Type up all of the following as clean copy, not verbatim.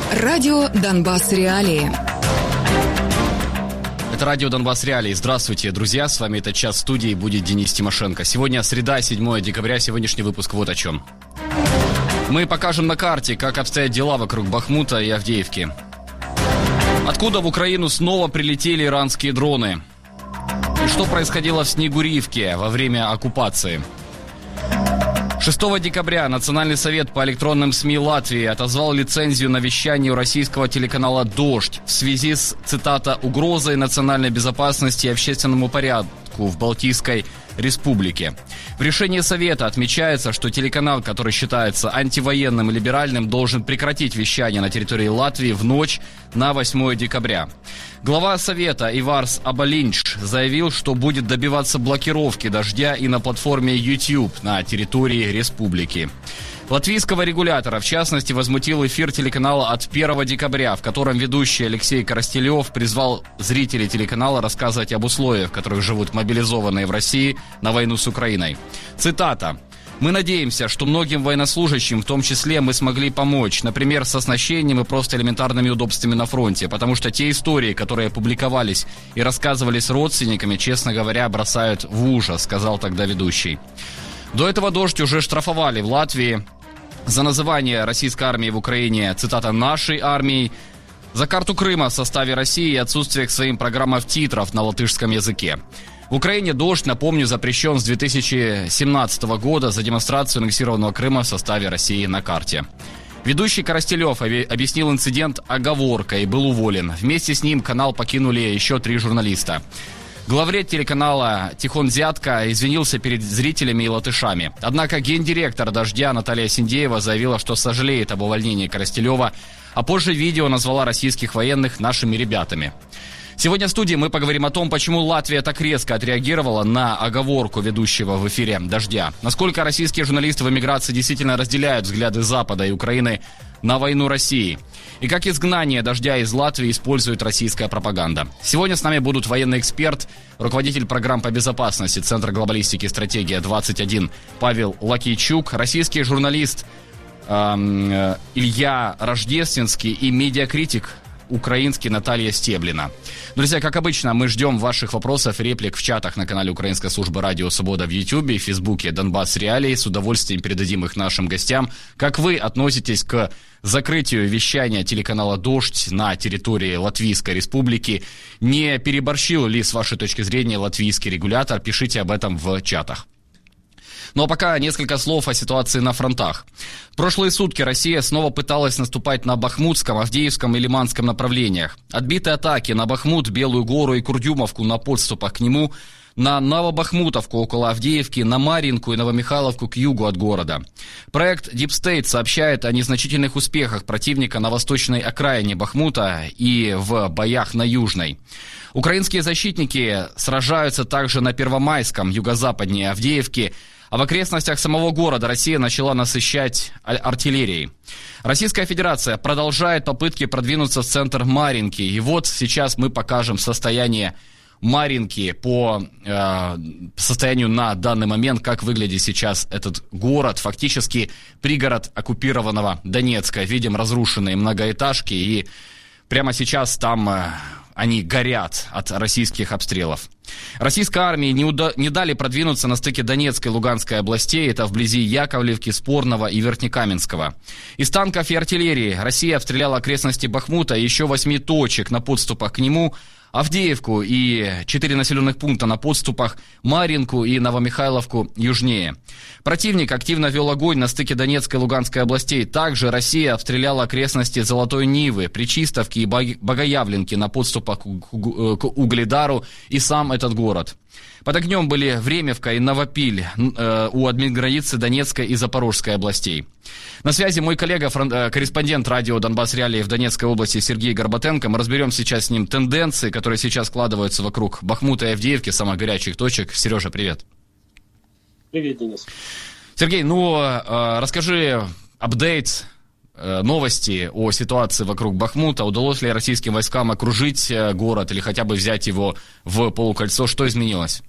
Радио «Донбасс Реалии». Это радио «Донбасс Реалии». Здравствуйте, друзья. С вами этот час в студии будет Денис Тимошенко. Сегодня среда, 7 декабря. Сегодняшний выпуск вот о чем. Мы покажем на карте, как обстоят дела вокруг Бахмута и Авдеевки. Откуда в Украину снова прилетели иранские дроны? И что происходило в Снегурьевке во время оккупации? 6 декабря Национальный совет по электронным СМИ Латвии отозвал лицензию на вещание у российского телеканала «Дождь» в связи с, цитата, «угрозой национальной безопасности и общественному порядку в Балтийской республике». В решении Совета отмечается, что телеканал, который считается антивоенным и либеральным, должен прекратить вещание на территории Латвии в ночь на 8 декабря. Глава Совета Иварс Абалинч заявил, что будет добиваться блокировки «Дождя» и на платформе YouTube на территории республики. Латвийского регулятора, в частности, возмутил эфир телеканала от 1 декабря, в котором ведущий Алексей Коростелев призвал зрителей телеканала рассказывать об условиях, в которых живут мобилизованные в России на войну с Украиной. Цитата. «Мы надеемся, что многим военнослужащим, в том числе, мы смогли помочь, например, с оснащением и просто элементарными удобствами на фронте, потому что те истории, которые публиковались и рассказывались родственниками, честно говоря, бросают в ужас», сказал тогда ведущий. До этого «Дождь» уже штрафовали в Латвии за называние российской армии в Украине, цитата, «нашей армией», за карту Крыма в составе России и отсутствие к своим программам титров на латышском языке. В Украине «Дождь», напомню, запрещен с 2017 года за демонстрацию аннексированного Крыма в составе России на карте. Ведущий Коростелев объяснил инцидент оговоркой и был уволен. Вместе с ним канал покинули еще 3 журналиста. Главред телеканала Тихон Зятко извинился перед зрителями и латышами. Однако гендиректор «Дождя» Наталья Синдеева заявила, что сожалеет об увольнении Коростелева, а позже в видео назвала российских военных «нашими ребятами». Сегодня в студии мы поговорим о том, почему Латвия так резко отреагировала на оговорку ведущего в эфире «Дождя». Насколько российские журналисты в эмиграции действительно разделяют взгляды Запада и Украины на войну России. И как изгнание «Дождя» из Латвии использует российская пропаганда. Сегодня с нами будут военный эксперт, руководитель программ по безопасности Центра глобалистики «Стратегия-21» Павел Лакейчук, российский журналист Илья Рождественский и медиакритик украинский Наталья Стеблина. Друзья, как обычно, мы ждем ваших вопросов и реплик в чатах на канале Украинской службы Радио Свобода в YouTube и в Фейсбуке «Донбасс Реалии». С удовольствием передадим их нашим гостям. Как вы относитесь к закрытию вещания телеканала «Дождь» на территории Латвийской Республики? Не переборщил ли, с вашей точки зрения, латвийский регулятор? Пишите об этом в чатах. Ну а пока несколько слов о ситуации на фронтах. В прошлые сутки Россия снова пыталась наступать на Бахмутском, Авдеевском и Лиманском направлениях. Отбиты атаки на Бахмут, Белую гору и Курдюмовку на подступах к нему, на Новобахмутовку около Авдеевки, на Марьинку и Новомихайловку к югу от города. Проект Deep State сообщает о незначительных успехах противника на восточной окраине Бахмута и в боях на Южной. Украинские защитники сражаются также на Первомайском, юго-западнее Авдеевки, а в окрестностях самого города Россия начала насыщать артиллерией. Российская Федерация продолжает попытки продвинуться в центр Марьинки. И вот сейчас мы покажем состояние Марьинки по состоянию на данный момент, как выглядит сейчас этот город, фактически пригород оккупированного Донецка. Видим разрушенные многоэтажки, и прямо сейчас там они горят от российских обстрелов. Российской армии не дали продвинуться на стыке Донецкой и Луганской областей, это вблизи Яковлевки, Спорного и Верхнекаменского. Из танков и артиллерии Россия обстреляла окрестности Бахмута и еще 8 точек на подступах к нему, Авдеевку и 4 населенных пункта на подступах, Марьинку и Новомихайловку южнее. Противник активно вел огонь на стыке Донецкой и Луганской областей. Также Россия обстреляла окрестности Золотой Нивы, Пречистовки и Богоявленки на подступах к Угледару и сам этот город. Под огнем были Времевка и Новопиль у админграницы Донецкой и Запорожской областей. На связи мой коллега, корреспондент радио «Донбасс Реалии» в Донецкой области Сергей Горбатенко. Мы разберем сейчас с ним тенденции, которые сейчас складываются вокруг Бахмута и Авдеевки, самых горячих точек. Сережа, привет. Привет, Денис. Сергей, расскажи апдейт, новости о ситуации вокруг Бахмута. Удалось ли российским войскам окружить город или хотя бы взять его в полукольцо? Что изменилось?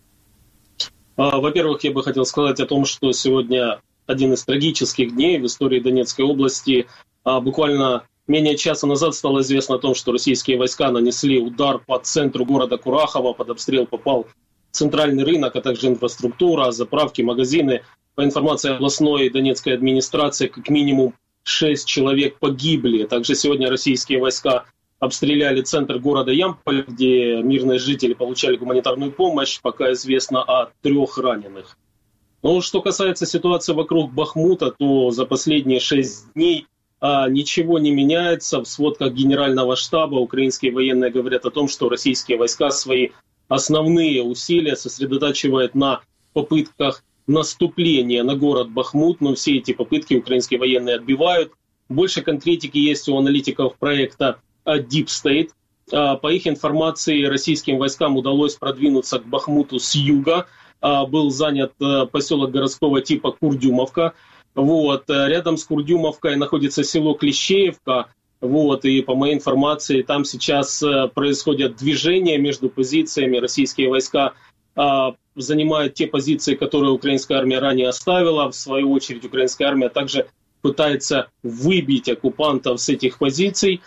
Во-первых, я бы хотел сказать о том, что сегодня один из трагических дней в истории Донецкой области. Буквально менее часа назад стало известно о том, что российские войска нанесли удар по центру города Курахово. Под обстрел попал центральный рынок, а также инфраструктура, заправки, магазины. По информации областной Донецкой администрации, как минимум 6 человек погибли. Также сегодня российские войска обстреляли центр города Ямполь, где мирные жители получали гуманитарную помощь. Пока известно о 3 раненых. Но что касается ситуации вокруг Бахмута, то за последние 6 дней ничего не меняется. В сводках Генерального штаба украинские военные говорят о том, что российские войска свои основные усилия сосредотачивают на попытках наступления на город Бахмут, но все эти попытки украинские военные отбивают. Больше конкретики есть у аналитиков проекта Deep State. По их информации, российским войскам удалось продвинуться к Бахмуту с юга. Был занят поселок городского типа Курдюмовка. Рядом с Курдюмовкой находится село Клещеевка. И по моей информации, там сейчас происходят движения между позициями. Российские войска занимают те позиции, которые украинская армия ранее оставила. В свою очередь, украинская армия также пытается выбить оккупантов с этих позиций.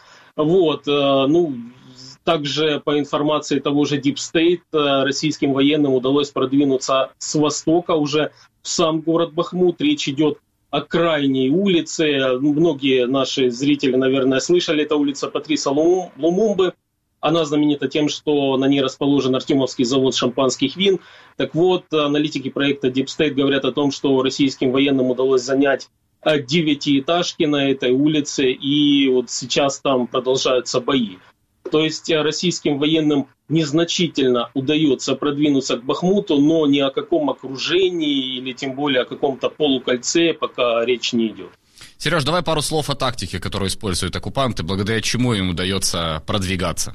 Также по информации того же Deep State, российским военным удалось продвинуться с востока уже в сам город Бахмут. Речь идет о крайней улице. Многие наши зрители, наверное, слышали. Это улица Патриса Лумумбы. Она знаменита тем, что на ней расположен Артемовский завод шампанских вин. Так вот, аналитики проекта Deep State говорят о том, что российским военным удалось занять 9-этажки на этой улице, и вот сейчас там продолжаются бои. То есть российским военным незначительно удается продвинуться к Бахмуту, но ни о каком окружении или тем более о каком-то полукольце пока речь не идет. Сереж, давай пару слов о тактике, которую используют оккупанты, благодаря чему им удается продвигаться.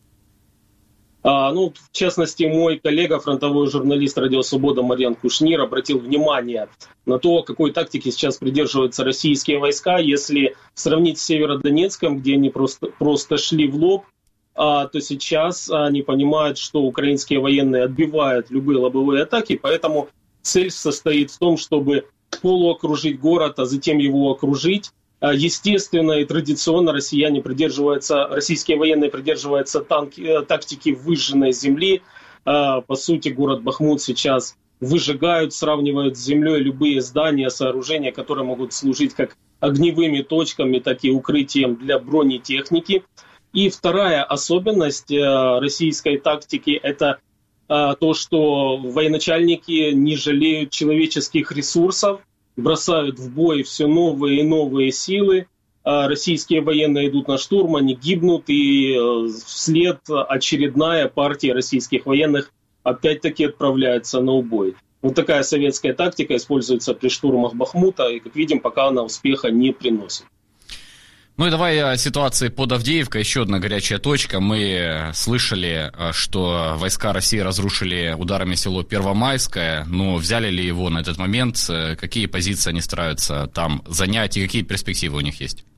В частности, мой коллега, фронтовой журналист «Радио Свобода» Марьян Кушнир обратил внимание на то, какой тактики сейчас придерживаются российские войска. Если сравнить с Северодонецком, где они просто шли в лоб, то сейчас они понимают, что украинские военные отбивают любые лобовые атаки, поэтому цель состоит в том, чтобы полуокружить город, а затем его окружить. Естественно и традиционно российские военные придерживаются тактики выжженной земли. По сути, город Бахмут сейчас выжигают, сравнивают с землей любые здания, сооружения, которые могут служить как огневыми точками, так и укрытием для бронетехники. И вторая особенность российской тактики – это то, что военачальники не жалеют человеческих ресурсов, бросают в бой все новые и новые силы. Российские военные идут на штурм, они гибнут, и вслед очередная партия российских военных опять-таки отправляется на убой. Вот такая советская тактика используется при штурмах Бахмута, и, как видим, пока она успеха не приносит. Ну и давай о ситуации под Авдеевкой. Еще одна горячая точка. Мы слышали, что войска России разрушили ударами село Первомайское, но взяли ли его на этот момент? Какие позиции они стараются там занять и какие перспективы у них есть?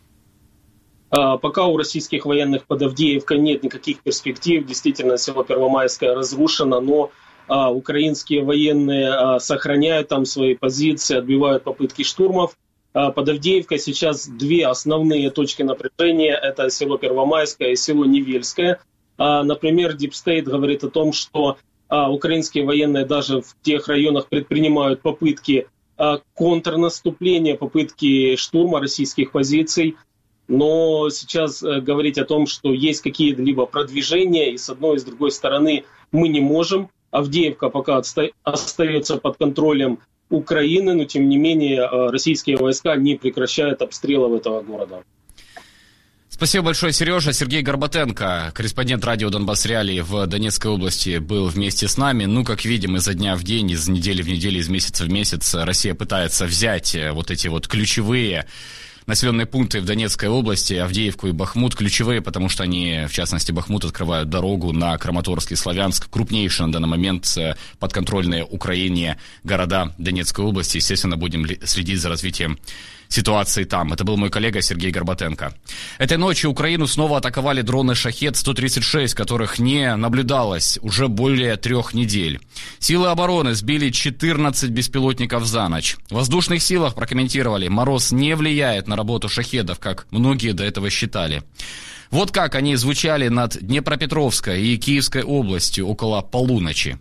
Пока у российских военных под Авдеевкой нет никаких перспектив. Действительно, село Первомайское разрушено, но украинские военные сохраняют там свои позиции, отбивают попытки штурмов. Под Авдеевкой сейчас 2 основные точки напряжения. Это село Первомайское и село Невельское. Например, Deep State говорит о том, что украинские военные даже в тех районах предпринимают попытки контрнаступления, попытки штурма российских позиций. Но сейчас говорить о том, что есть какие-либо продвижения, и с одной и с другой стороны мы не можем. Авдеевка пока остается под контролем Украины, но тем не менее российские войска не прекращают обстрелов этого города. Спасибо большое, Сережа. Сергей Горбатенко, корреспондент радио «Донбасс Реалии» в Донецкой области, был вместе с нами. Как видим, изо дня в день, из недели в неделю, из месяца в месяц Россия пытается взять вот эти вот ключевые населенные пункты в Донецкой области, Авдеевку и Бахмут, ключевые, потому что они, в частности, Бахмут, открывают дорогу на Краматорск и Славянск, крупнейшие на данный момент подконтрольные Украине города Донецкой области. Естественно, будем следить за развитием ситуации там. Это был мой коллега Сергей Горбатенко. Этой ночью Украину снова атаковали дроны «Шахед-136», которых не наблюдалось уже более 3 недель. Силы обороны сбили 14 беспилотников за ночь. В воздушных силах прокомментировали: мороз не влияет на на работу шахедов, как многие до этого считали. Вот как они звучали над Днепропетровской и Киевской областью около полуночи.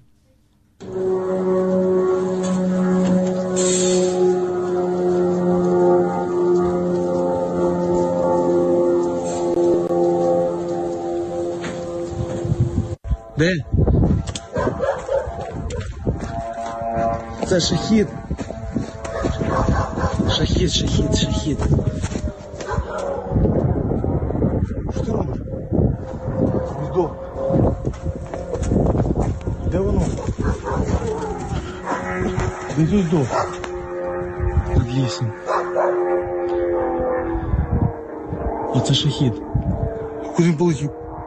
Де? Це шахід. Шахід. Що ти робиш? Гніздо. Де воно? Де гніздо? Під лісом. А це шахід. Куди він полетів?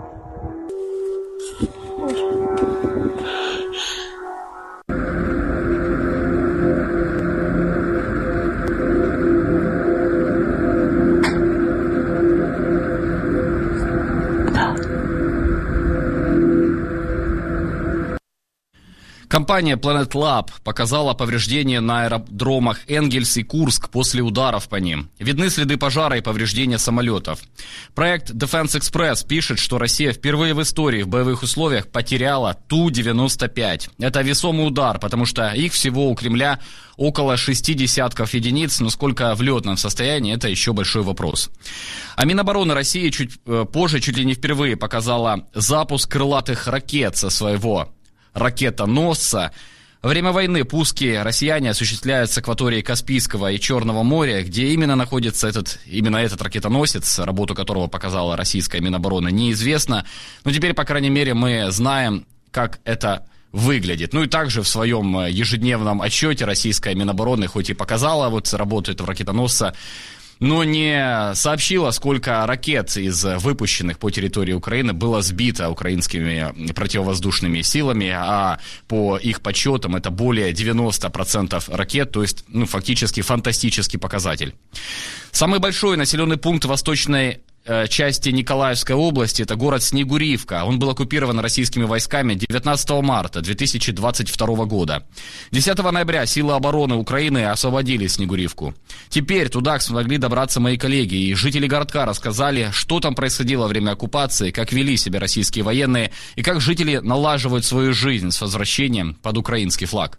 Компания Planet Lab показала повреждения на аэродромах Энгельс и Курск после ударов по ним. Видны следы пожара и повреждения самолетов. Проект Defense Express пишет, что Россия впервые в истории в боевых условиях потеряла Ту-95. Это весомый удар, потому что их всего у Кремля около 6 десятков единиц, но сколько в летном состоянии, это еще большой вопрос. А Минобороны России чуть позже, чуть ли не впервые, показала запуск крылатых ракет со своего ракетоносца. Во время войны пуски россияне осуществляют с акватории Каспийского и Черного моря, где именно находится именно этот ракетоносец, работу которого показала российская Минобороны, неизвестно. Но теперь, по крайней мере, мы знаем, как это выглядит. Ну и также в своем ежедневном отчете российская Минобороны хоть и показала работу этого ракетоносца, но не сообщила, сколько ракет из выпущенных по территории Украины было сбито украинскими противовоздушными силами, а по их подсчетам это более 90% ракет, то есть фактически фантастический показатель. Самый большой населенный пункт восточной части Николаевской области, это город Снегурівка. Он был оккупирован российскими войсками 19 марта 2022 года. 10 ноября силы обороны Украины освободили Снегурівку. Теперь туда смогли добраться мои коллеги, и жители городка рассказали, что там происходило во время оккупации, как вели себя российские военные, и как жители налаживают свою жизнь с возвращением под украинский флаг.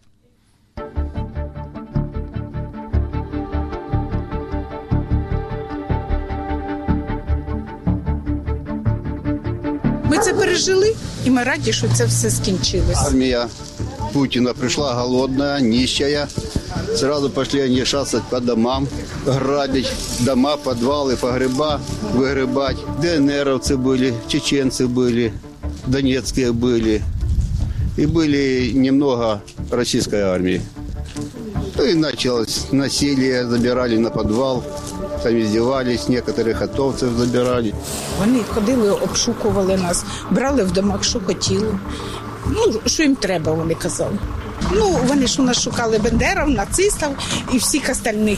Ми це пережили, і ми раді, що це все скінчилось. Армия Путина пришла голодная, нищая. Сразу пошли они шастать по домам, грабить дома, подвалы, погреба выгребать. ДНРовцы были, чеченцы были, донецкие были. И были немного российской армии. И началось насилие, забирали на подвал. Там издевались, некоторых атовцев забирали. Вони ходили, обшукували нас, брали в домах, що хотіли. Що їм треба, вони казали. Вони ж у нас шукали бандерів, нацистів і всіх остальних.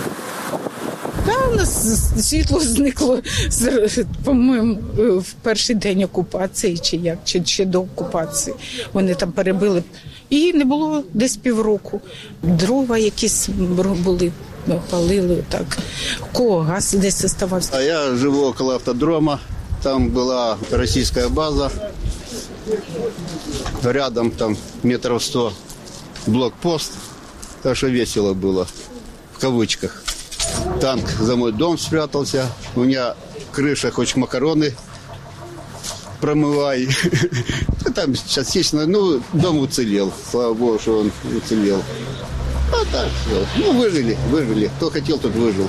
У нас світло зникло, по-моєму, в перший день окупації, чи ще до окупації. Вони там перебили. І не було десь півроку. Дрова якісь були. Палили так, кого газ десь оставався. А я живу около автодрома, там была российская база, рядом там метров 100 блокпост, так что весело было, в кавычках. Танк за мой дом спрятался, у меня крыша, хоть макароны промывай. Там частично, дом уцелел, слава богу, что он уцелел. А так, вижили. Хто хотів, тот вижив.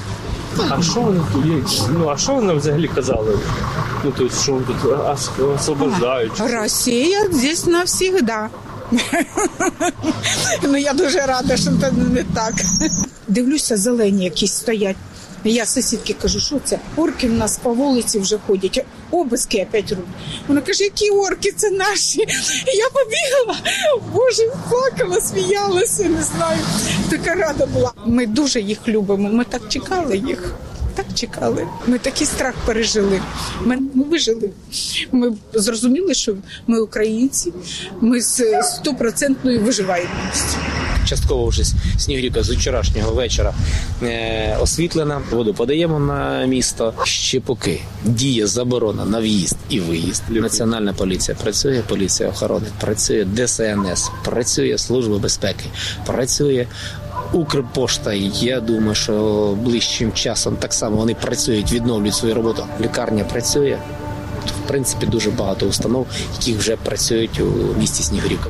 А що вони взагалі казали? Тобто, що тут освобождають? Росія здесь навсегда. Я дуже рада, що це не так. Дивлюся, зелені якісь стоять. Я сусідки кажу, що це? Орки в нас по вулиці вже ходять, обиски опять роблять. Вона каже, які орки, це наші. Я побігла, боже, плакала, сміялася, не знаю. Така рада була. Ми дуже їх любимо, ми так чекали їх. Так чекали. Ми такий страх пережили. Ми вижили. Ми зрозуміли, що ми українці, ми з 100% виживаємося. частково вже Снігурівка з вчорашнього вечора освітлена. Воду подаємо на місто. Ще поки діє заборона на в'їзд і виїзд. Національна поліція працює, поліція охорони працює, ДСНС працює, Служба безпеки працює. Укрпошта, я думаю, що ближчим часом так само вони працюють, відновлюють свою роботу. Лікарня працює. В принципі, дуже багато установ, які вже працюють у місті Снігурівка.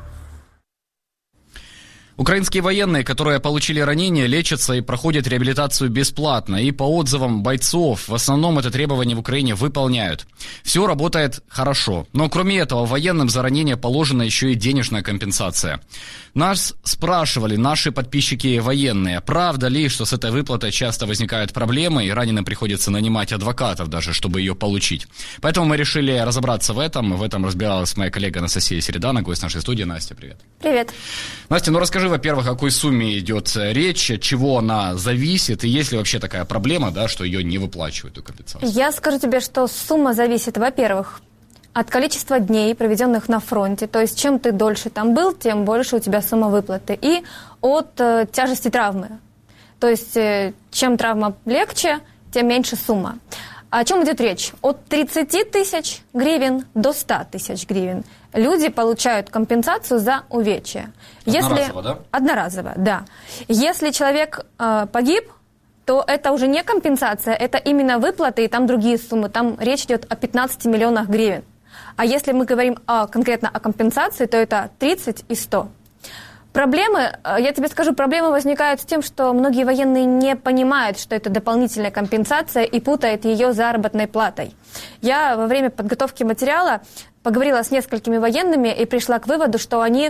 Украинские военные, которые получили ранения, лечатся и проходят реабилитацию бесплатно. И по отзывам бойцов, в основном это требование в Украине выполняют. Все работает хорошо. Но кроме этого, военным за ранения положена еще и денежная компенсация. Нас спрашивали наши подписчики военные, правда ли, что с этой выплатой часто возникают проблемы, и раненым приходится нанимать адвокатов даже, чтобы ее получить. Поэтому мы решили разобраться в этом. В этом разбиралась моя коллега Анастасия Середана, гость нашей студии. Настя, привет. Привет. Настя, ну расскажи, во-первых, о какой сумме идет речь, от чего она зависит, и есть ли вообще такая проблема, да, что ее не выплачивают, эту компенсацию? Я скажу тебе, что сумма зависит, во-первых, от количества дней, проведенных на фронте. То есть, чем ты дольше там был, тем больше у тебя сумма выплаты. И от тяжести травмы. То есть, чем травма легче, тем меньше сумма. О чем идет речь? От 30 тысяч гривен до 100 тысяч гривен люди получают компенсацию за увечья. Одноразово, да? Одноразово, да. Если человек погиб, то это уже не компенсация, это именно выплаты, и там другие суммы. Там речь идет о 15 миллионах гривен. А если мы говорим конкретно о компенсации, то это 30 и 100. Проблемы, я тебе скажу, проблемы возникают с тем, что многие военные не понимают, что это дополнительная компенсация, и путают ее с заработной платой. Я во время подготовки материала поговорила с несколькими военными и пришла к выводу, что они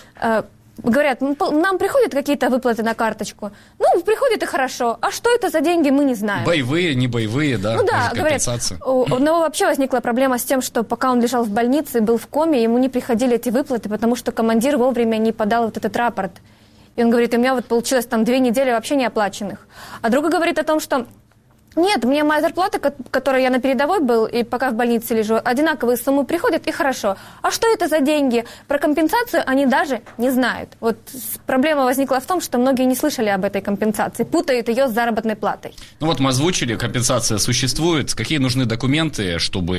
говорят, нам приходят какие-то выплаты на карточку. Ну, приходят и хорошо. А что это за деньги, мы не знаем. Боевые, не боевые, да? Ну да, говорят, у него вообще возникла проблема с тем, что пока он лежал в больнице, был в коме, ему не приходили эти выплаты, потому что командир вовремя не подал вот этот рапорт. И он говорит, у меня вот получилось там 2 недели вообще не оплаченных. А другой говорит о том, что нет, мне моя зарплата, которой я на передовой был, и пока в больнице лежу, одинаковые суммы приходят, и хорошо. А что это за деньги? Про компенсацию они даже не знают. Вот проблема возникла в том, что многие не слышали об этой компенсации, путают ее с заработной платой. Ну вот мы озвучили, компенсация существует. Какие нужны документы, чтобы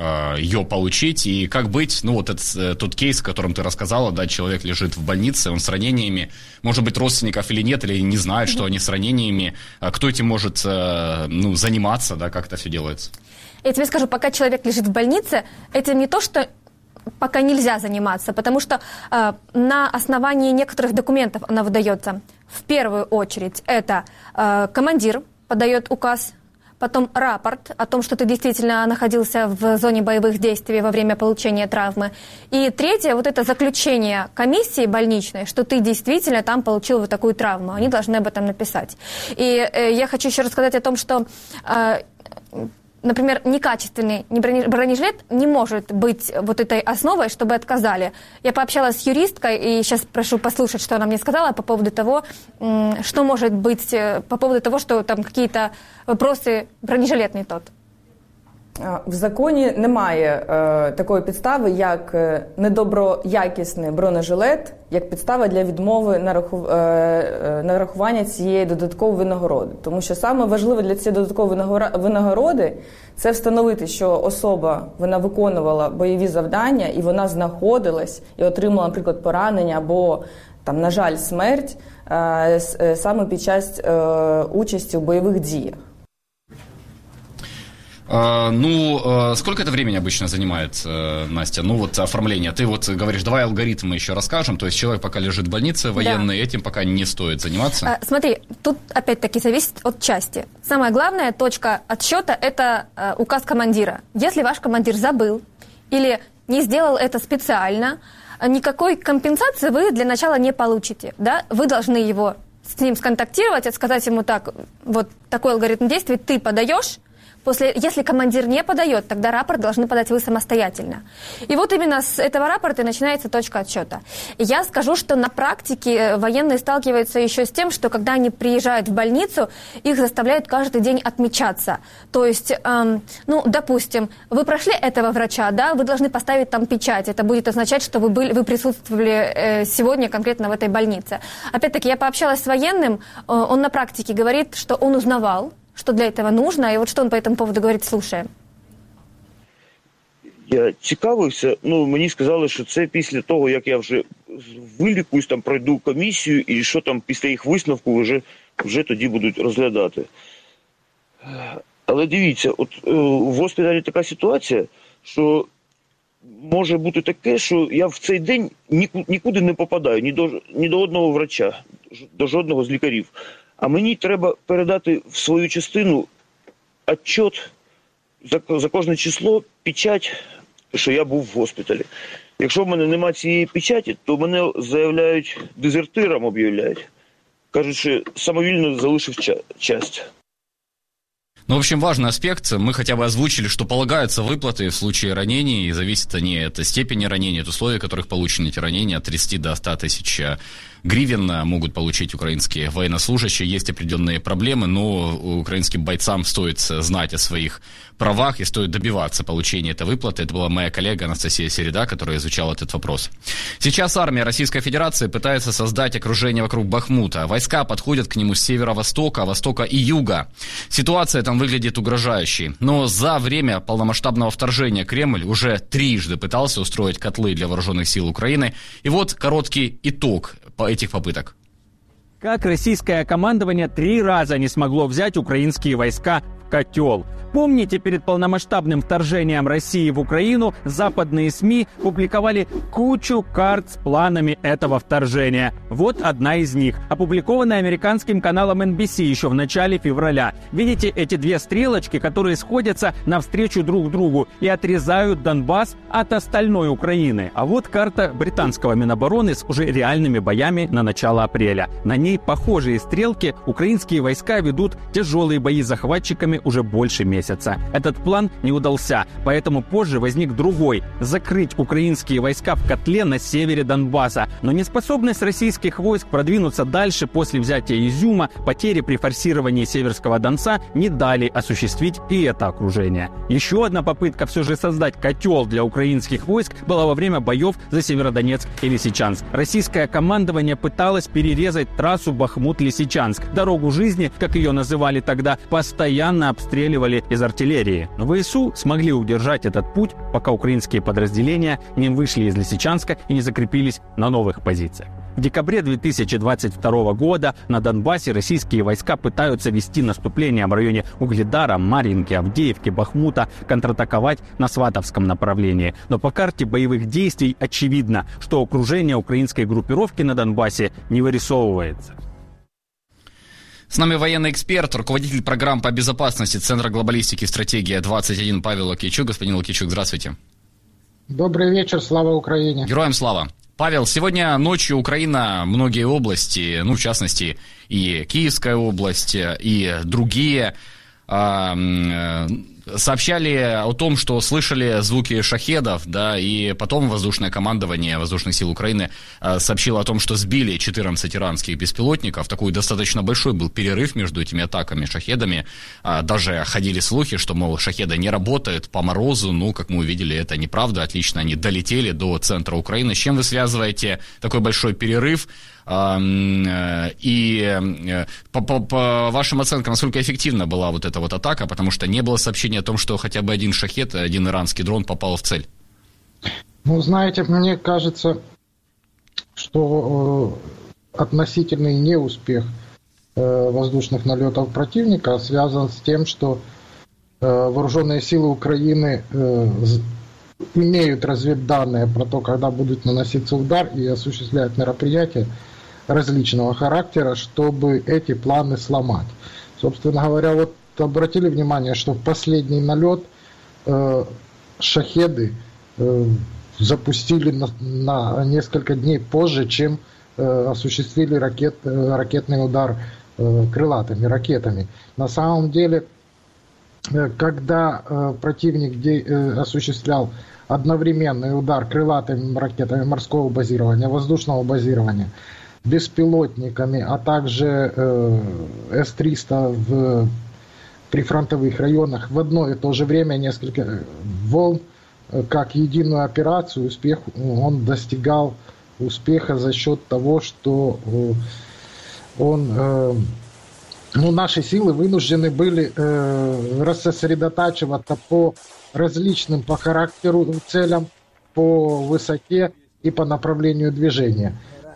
ее получить? И как быть? Ну вот тот кейс, о котором ты рассказала, да, человек лежит в больнице, он с ранениями, может быть, родственников или нет, или не знает, что они с ранениями. Кто этим может заниматься, да, как это все делается? Я тебе скажу, пока человек лежит в больнице, этим не то, что пока нельзя заниматься, потому что на основании некоторых документов она выдается. В первую очередь это командир подает указ, потом рапорт о том, что ты действительно находился в зоне боевых действий во время получения травмы. И третье, вот это заключение комиссии больничной, что ты действительно там получил вот такую травму. Они должны об этом написать. И я хочу еще рассказать о том, что, например, некачественный бронежилет не может быть вот этой основой, чтобы отказали. Я пообщалась с юристкой, и сейчас прошу послушать, что она мне сказала по поводу того, что может быть, по поводу того, что там какие-то вопросы, бронежилет не тот. В законі немає такої підстави, як недоброякісний бронежилет, як підстава для відмови нарахування цієї додаткової винагороди. Тому що саме важливе для цієї додаткової винагороди – це встановити, що особа, вона виконувала бойові завдання, і вона знаходилась і отримала, наприклад, поранення або, там, на жаль, смерть саме під час участі в бойових діях. Сколько это времени обычно занимает, Настя? Ну, вот оформление. Ты вот говоришь, давай алгоритмы еще расскажем. То есть человек пока лежит в больнице военный, этим пока не стоит заниматься. Смотри, тут опять-таки зависит от части. Самая главная точка отсчета – это указ командира. Если ваш командир забыл или не сделал это специально, никакой компенсации вы для начала не получите. Да? Вы должны с ним сконтактировать, сказать ему так, вот такой алгоритм действий, ты подаешь, Если командир не подает, тогда рапорт должны подать вы самостоятельно. И вот именно с этого рапорта и начинается точка отсчета. Я скажу, что на практике военные сталкиваются еще с тем, что когда они приезжают в больницу, их заставляют каждый день отмечаться. То есть, допустим, вы прошли этого врача, да, вы должны поставить там печать. Это будет означать, что вы присутствовали сегодня конкретно в этой больнице. Опять-таки, я пообщалась с военным, он на практике говорит, что он узнавал, что для этого нужно, і от що він по цьому поводу говорить, слушаємо. Я цікавився, мені сказали, що це після того, як я вже вилікуюсь, там пройду комісію, і що там після їх висновку вже тоді будуть розглядати. Але дивіться, от в госпіталі така ситуація, що може бути таке, що я в цей день нікуди не попадаю, ні до одного врача, до жодного з лікарів. А мені треба передати в свою частину отчет за кожне число, печать, що я був в госпіталі. Якщо в мене немає цієї печаті, то мене заявляють, дезертиром об'являють. Кажуть, що самовільно залишив часть. В общем, важный аспект. Мы хотя бы озвучили, что полагаются выплаты в случае ранений, и зависят они от степени ранения, от условий, в которых получены эти ранения, от 30 до 100 тысяч гривен могут получить украинские военнослужащие. Есть определенные проблемы, но украинским бойцам стоит знать о своих правах и стоит добиваться получения этой выплаты. Это была моя коллега Анастасия Середа, которая изучала этот вопрос. Сейчас армия Российской Федерации пытается создать окружение вокруг Бахмута. Войска подходят к нему с северо-востока, востока и юга. Ситуация там выглядит угрожающей. Но за время полномасштабного вторжения Кремль уже трижды пытался устроить котлы для вооруженных сил Украины. И вот короткий итог этих попыток. Как российское командование 3 раза не смогло взять украинские войска в котел. Помните, перед полномасштабным вторжением России в Украину западные СМИ публиковали кучу карт с планами этого вторжения. Вот одна из них, опубликованная американским каналом NBC еще в начале февраля. Видите эти 2 стрелочки, которые сходятся навстречу друг другу и отрезают Донбасс от остальной Украины. А вот карта британского Минобороны с уже реальными боями на начало апреля. На ней похожие стрелки украинские войска ведут тяжелые бои с захватчиками уже больше месяца. Этот план не удался, поэтому позже возник другой – закрыть украинские войска в котле на севере Донбасса. Но неспособность российских войск продвинуться дальше после взятия Изюма, потери при форсировании Северского Донца не дали осуществить и это окружение. Еще одна попытка все же создать котел для украинских войск была во время боев за Северодонецк и Лисичанск. Российское командование пыталось перерезать трассу Бахмут-Лисичанск. Дорогу жизни, как ее называли тогда, постоянно обстреливали из артиллерии. Но ВСУ смогли удержать этот путь, пока украинские подразделения не вышли из Лисичанска и не закрепились на новых позициях. В декабре 2022 года на Донбассе российские войска пытаются вести наступление в районе Угледара, Марьинки, Авдеевки, Бахмута, контратаковать на Сватовском направлении. Но по карте боевых действий очевидно, что окружение украинской группировки на Донбассе не вырисовывается. С нами военный эксперт, руководитель программ по безопасности Центра глобалистики «Стратегия-21» Павел Лукичук. Господин Лукичук, здравствуйте. Добрый вечер, слава Украине. Героям слава. Павел, сегодня ночью Украина, многие области, в частности и Киевская область, и другие, сообщали о том, что слышали звуки шахедов, да, и потом воздушное командование воздушных сил Украины сообщило о том, что сбили 14 иранских беспилотников. Такой достаточно большой был перерыв между этими атаками шахедами. Даже ходили слухи, что, мол, шахеды не работают по морозу. Как мы увидели, это неправда. Отлично они долетели до центра Украины. С чем вы связываете такой большой перерыв? И по вашим оценкам, насколько эффективна была вот эта вот атака, потому что не было сообщения о том, что хотя бы один шахед, один иранский дрон попал в цель? Знаете, мне кажется, что относительный неуспех воздушных налетов противника связан с тем, что вооруженные силы Украины имеют разведданные про то, когда будет наноситься удар, и осуществляют мероприятия различного характера, чтобы эти планы сломать. Собственно говоря, вот обратили внимание, что в последний налет шахеды запустили на несколько дней позже, чем осуществили ракетный удар крылатыми ракетами. На самом деле когда противник осуществлял одновременный удар крылатыми ракетами морского базирования, воздушного базирования, беспилотниками, а также С-300 в прифронтовых районах в одно и то же время, несколько волн, как единую операцию, он достигал успеха за счет того, что наши силы вынуждены были рассосредотачиваться по различным по характеру целям, по высоте и по направлению движения.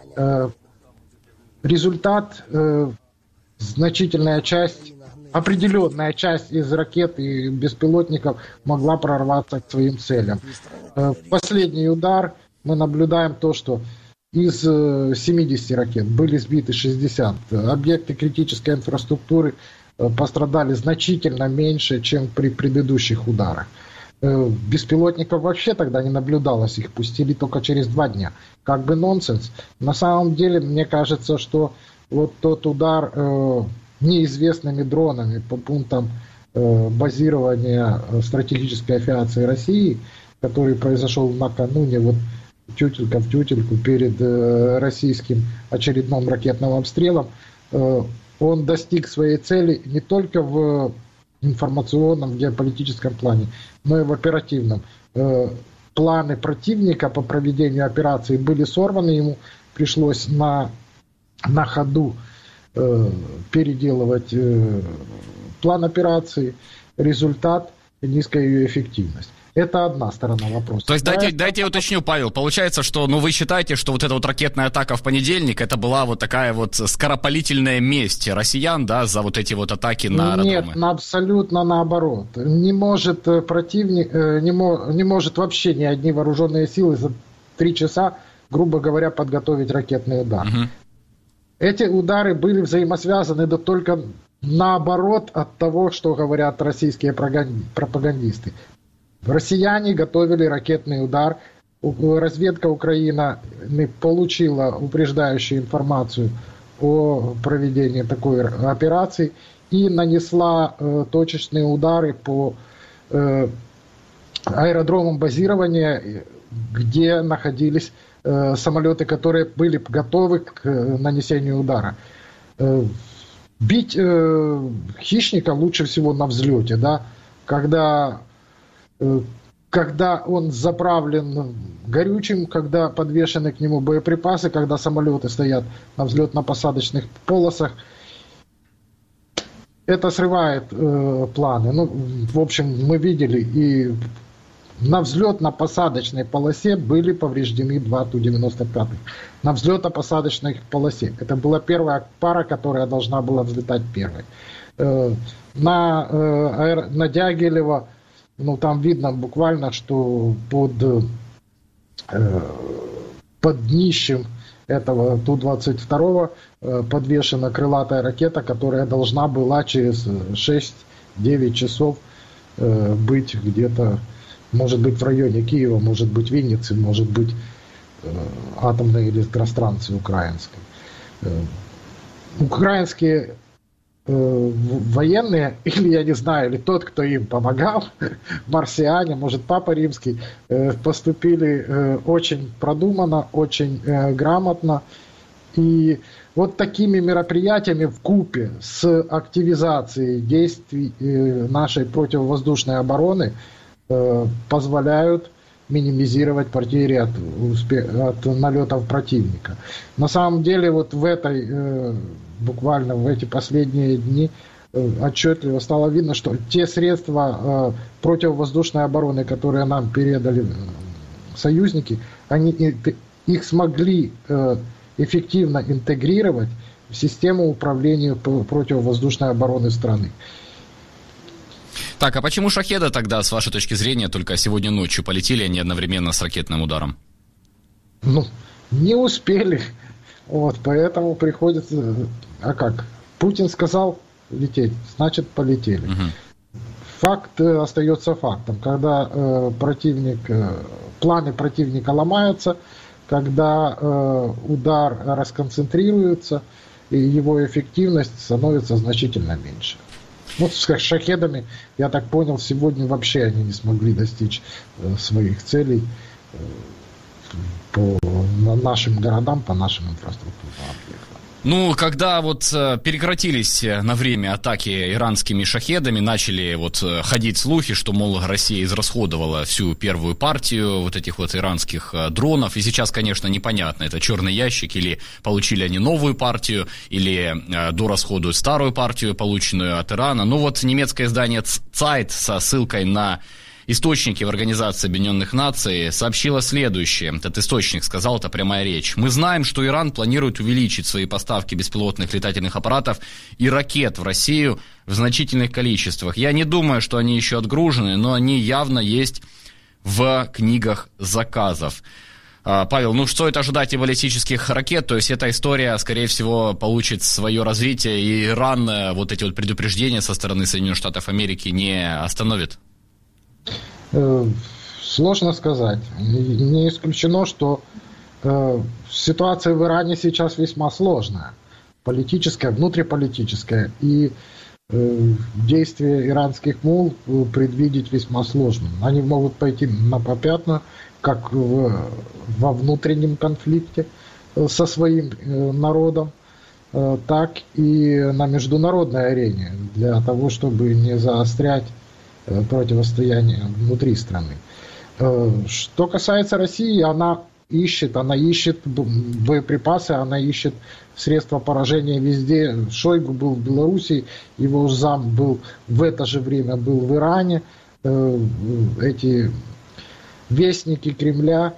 Результат значительная часть, определенная часть из ракет и беспилотников могла прорваться к своим целям. В последний удар мы наблюдаем то, что из 70 ракет были сбиты 60. Объекты критической инфраструктуры пострадали значительно меньше, чем при предыдущих ударах. Беспилотников вообще тогда не наблюдалось, их пустили только через 2 дня. Как бы нонсенс. На самом деле, мне кажется, что вот тот удар неизвестными дронами по пунктам базирования стратегической авиации России, который произошел накануне, вот тютелька в тютельку перед российским очередным ракетным обстрелом, он достиг своей цели не только в информационном, геополитическом плане, но и в оперативном. Планы противника по проведению операции были сорваны, ему пришлось на ходу переделывать план операции, результат – низкая ее эффективность. Это одна сторона вопроса. То есть, дайте я уточню, Павел, получается, что вы считаете, что вот эта вот ракетная атака в понедельник, это была вот такая вот скоропалительная месть россиян, да, за вот эти вот атаки на аэродромы? Нет, абсолютно наоборот. Не может противник, не может вообще ни одни вооруженные силы за 3 часа, грубо говоря, подготовить ракетный удар. Угу. Эти удары были взаимосвязаны, да только наоборот от того, что говорят российские пропагандисты. Россияне готовили ракетный удар. Разведка Украины получила упреждающую информацию о проведении такой операции и нанесла точечные удары по аэродромам базирования, где находились самолеты, которые были готовы к нанесению удара. Бить хищника лучше всего на взлете, да, когда он заправлен горючим, когда подвешены к нему боеприпасы, когда самолеты стоят на взлетно-посадочных полосах. Это срывает планы. Ну, в общем, мы видели, и на взлетно-посадочной полосе были повреждены 2 Ту-95. На взлетно-посадочной полосе. Это была первая пара, которая должна была взлетать первой. На Дягилево, ну, там видно буквально, что под днищем этого Ту-22 подвешена крылатая ракета, которая должна была через 6-9 часов быть где-то, может быть, в районе Киева, может быть, Винницы, может быть, атомной электростанции украинской. Украинские военные, или я не знаю, или тот, кто им помогал, марсиане, может, Папа Римский, поступили очень продуманно, очень грамотно. И вот такими мероприятиями вкупе с активизацией действий нашей противовоздушной обороны позволяют минимизировать потери от налетов противника. На самом деле, вот буквально в эти последние дни отчетливо стало видно, что те средства противовоздушной обороны, которые нам передали союзники, их смогли эффективно интегрировать в систему управления противовоздушной обороны страны. Так, а почему «Шахеды» тогда, с вашей точки зрения, только сегодня ночью полетели, а не одновременно с ракетным ударом? Ну, не успели. Вот, поэтому приходится... А как? Путин сказал лететь, значит, полетели. Угу. Факт остается фактом. Когда планы противника ломаются, когда удар расконцентрируется, и его эффективность становится значительно меньше. Вот с шахедами, я так понял, сегодня вообще они не смогли достичь своих целей по нашим городам, по нашим инфраструктурным объектам. Ну, когда вот прекратились на время атаки иранскими шахедами, начали вот ходить слухи, что, мол, Россия израсходовала всю первую партию вот этих вот иранских дронов, и сейчас, конечно, непонятно, это черный ящик, или получили они новую партию, или дорасходуют старую партию, полученную от Ирана. Ну, вот немецкое издание Zeit со ссылкой на источники в Организации Объединенных Наций сообщила следующее. Этот источник сказал, это прямая речь. Мы знаем, что Иран планирует увеличить свои поставки беспилотных летательных аппаратов и ракет в Россию в значительных количествах. Я не думаю, что они еще отгружены, но они явно есть в книгах заказов. Павел, ну стоит ожидать и баллистических ракет, то есть эта история, скорее всего, получит свое развитие, и Иран вот эти вот предупреждения со стороны Соединенных Штатов Америки не остановит? Сложно сказать. Не исключено, что ситуация в Иране сейчас весьма сложная. Политическая, внутриполитическая. И действия иранских мул предвидеть весьма сложно. Они могут пойти на попятную, как во внутреннем конфликте со своим народом, так и на международной арене, для того, чтобы не заострять противостояние внутри страны. Что касается России, она ищет боеприпасы, она ищет средства поражения везде. Шойгу был в Беларуси, его зам был в это же время был в Иране. Эти вестники Кремля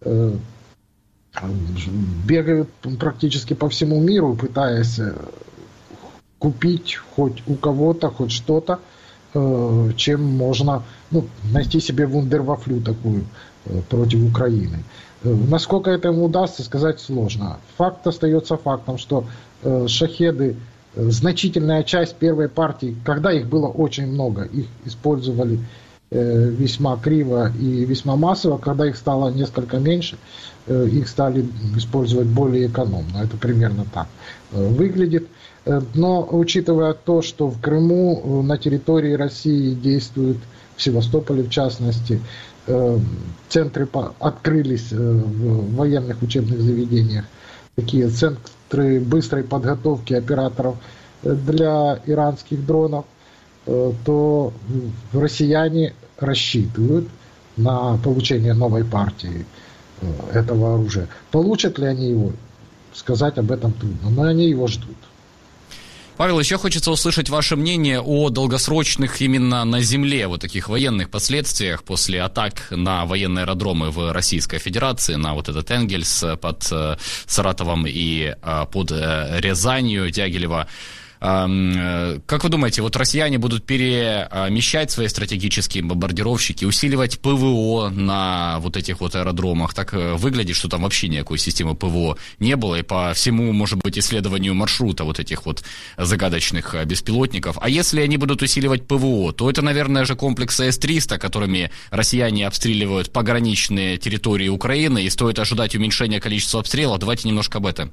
бегают практически по всему миру, пытаясь купить хоть у кого-то, хоть что-то, чем можно найти себе вундервафлю такую против Украины. Насколько это ему удастся, сказать сложно. Факт остается фактом, что шахеды, значительная часть первой партии, когда их было очень много, их использовали весьма криво и весьма массово. Когда их стало несколько меньше, их стали использовать более экономно. Это примерно так выглядит. Но учитывая то, что в Крыму, на территории России действуют, в Севастополе в частности, центры открылись в военных учебных заведениях, такие центры быстрой подготовки операторов для иранских дронов, то россияне рассчитывают на получение новой партии этого оружия. Получат ли они его, сказать об этом трудно, но они его ждут. Павел, еще хочется услышать ваше мнение о долгосрочных именно на земле вот таких военных последствиях после атак на военные аэродромы в Российской Федерации, на вот этот Энгельс под Саратовом и под Рязанью, Дягилево. Как вы думаете, вот россияне будут перемещать свои стратегические бомбардировщики, усиливать ПВО на вот этих вот аэродромах? Так выглядит, что там вообще никакой системы ПВО не было, и по всему, может быть, исследованию маршрута вот этих вот загадочных беспилотников. А если они будут усиливать ПВО, то это, наверное, же комплексы С-300, которыми россияне обстреливают пограничные территории Украины, и стоит ожидать уменьшения количества обстрелов. Давайте немножко об этом.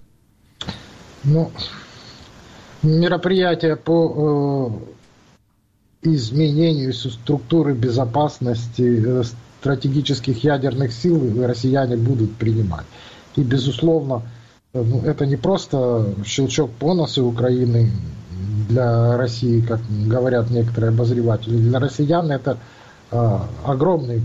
Мероприятия по изменению структуры безопасности стратегических ядерных сил россияне будут принимать. И, безусловно, это не просто щелчок по носу Украины для России, как говорят некоторые обозреватели. Для россиян это огромный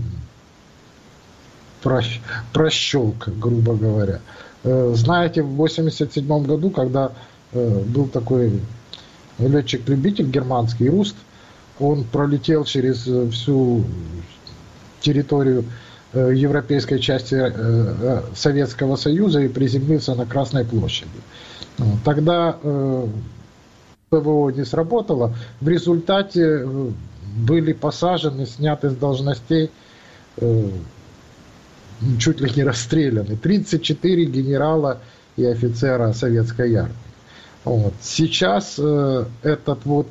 прощелк, грубо говоря. Знаете, в 1987 году, когда был такой летчик-любитель германский, Руст, он пролетел через всю территорию европейской части Советского Союза и приземлился на Красной площади. Тогда ПВО не сработало, в результате были посажены, сняты с должностей, чуть ли не расстреляны 34 генерала и офицера советской армии. Сейчас этот вот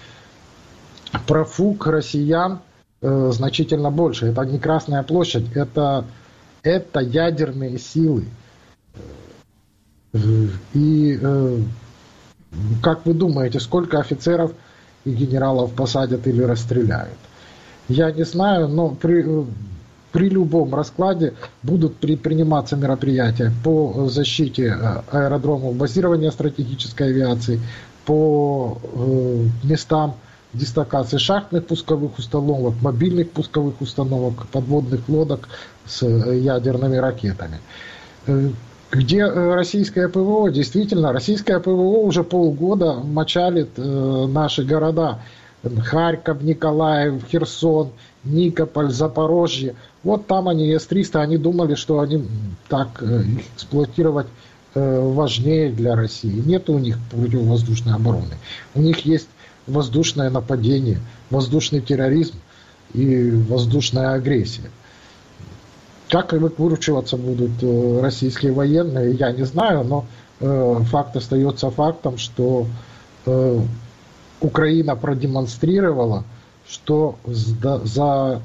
профуг россиян значительно больше. Это не Красная площадь, это ядерные силы. И как вы думаете, сколько офицеров и генералов посадят или расстреляют. Я не знаю, но при любом раскладе будут приниматься мероприятия по защите аэродромов базирования стратегической авиации, по местам дислокации шахтных пусковых установок, мобильных пусковых установок, подводных лодок с ядерными ракетами. Где российское ПВО? Действительно, российское ПВО уже полгода мочалит наши города. Харьков, Николаев, Херсон, Никополь, Запорожье. Вот там они, С-300, они думали, что они так эксплуатировать важнее для России. Нет у них противовоздушной обороны. У них есть воздушное нападение, воздушный терроризм и воздушная агрессия. Как выкручиваться будут российские военные, я не знаю, но факт остается фактом, что Украина продемонстрировала, что за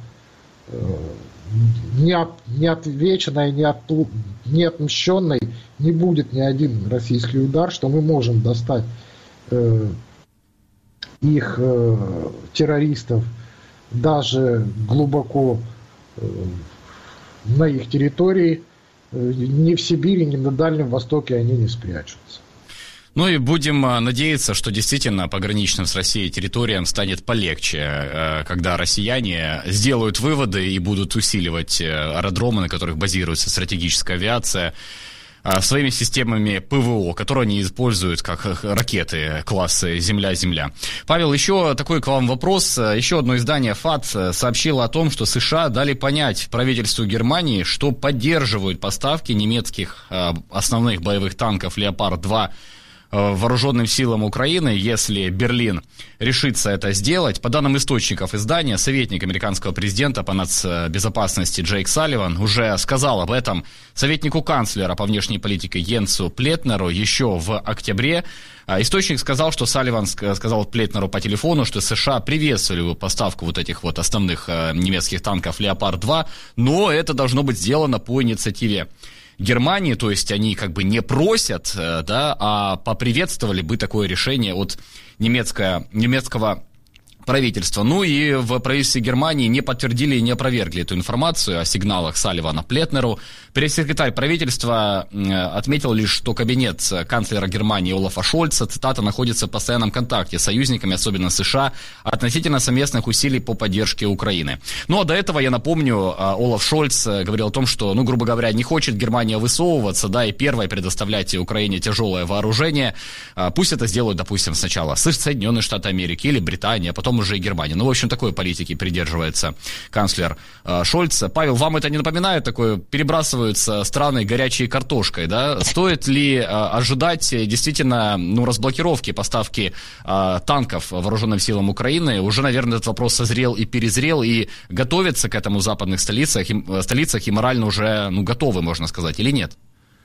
неотвеченной, неотмщенной не будет ни один российский удар, что мы можем достать их террористов даже глубоко на их территории, ни в Сибири, ни на Дальнем Востоке они не спрячутся. Ну и будем надеяться, что действительно пограничным с Россией территориям станет полегче, когда россияне сделают выводы и будут усиливать аэродромы, на которых базируется стратегическая авиация, своими системами ПВО, которые они используют как ракеты класса «Земля-Земля». Павел, еще такой к вам вопрос. Еще одно издание ФАТ сообщило о том, что США дали понять правительству Германии, что поддерживают поставки немецких основных боевых танков «Леопард-2» вооруженным силам Украины, если Берлин решится это сделать. По данным источников издания, советник американского президента по нацбезопасности Джейк Салливан уже сказал об этом советнику канцлера по внешней политике Йенсу Плетнеру еще в октябре. Источник сказал, что Салливан сказал Плетнеру по телефону, что США приветствовали поставку вот этих вот основных немецких танков «Леопард-2», но это должно быть сделано по инициативе Германии, то есть они как бы не просят, да, а поприветствовали бы такое решение от немецкого правительства. Ну и в правительстве Германии не подтвердили и не опровергли эту информацию о сигналах Салливана Плетнеру. Пресс-секретарь правительства отметил лишь, что кабинет канцлера Германии Олафа Шольца, цитата, находится в постоянном контакте с союзниками, особенно США, относительно совместных усилий по поддержке Украины. Ну а до этого, я напомню, Олаф Шольц говорил о том, что, ну, грубо говоря, не хочет Германия высовываться, да, и первой предоставлять Украине тяжелое вооружение. Пусть это сделают, допустим, сначала Соединенные Штаты Америки или Британия, а потом уже и Германия. Ну, в общем, такой политики придерживается канцлер Шольц. Павел, вам это не напоминает такое, перебрасываются страны горячей картошкой, да? Стоит ли ожидать действительно, ну, разблокировки поставки танков вооруженным силам Украины? Уже, наверное, этот вопрос созрел и перезрел, и готовятся к этому в западных столицах и морально уже, ну, готовы, можно сказать, или нет?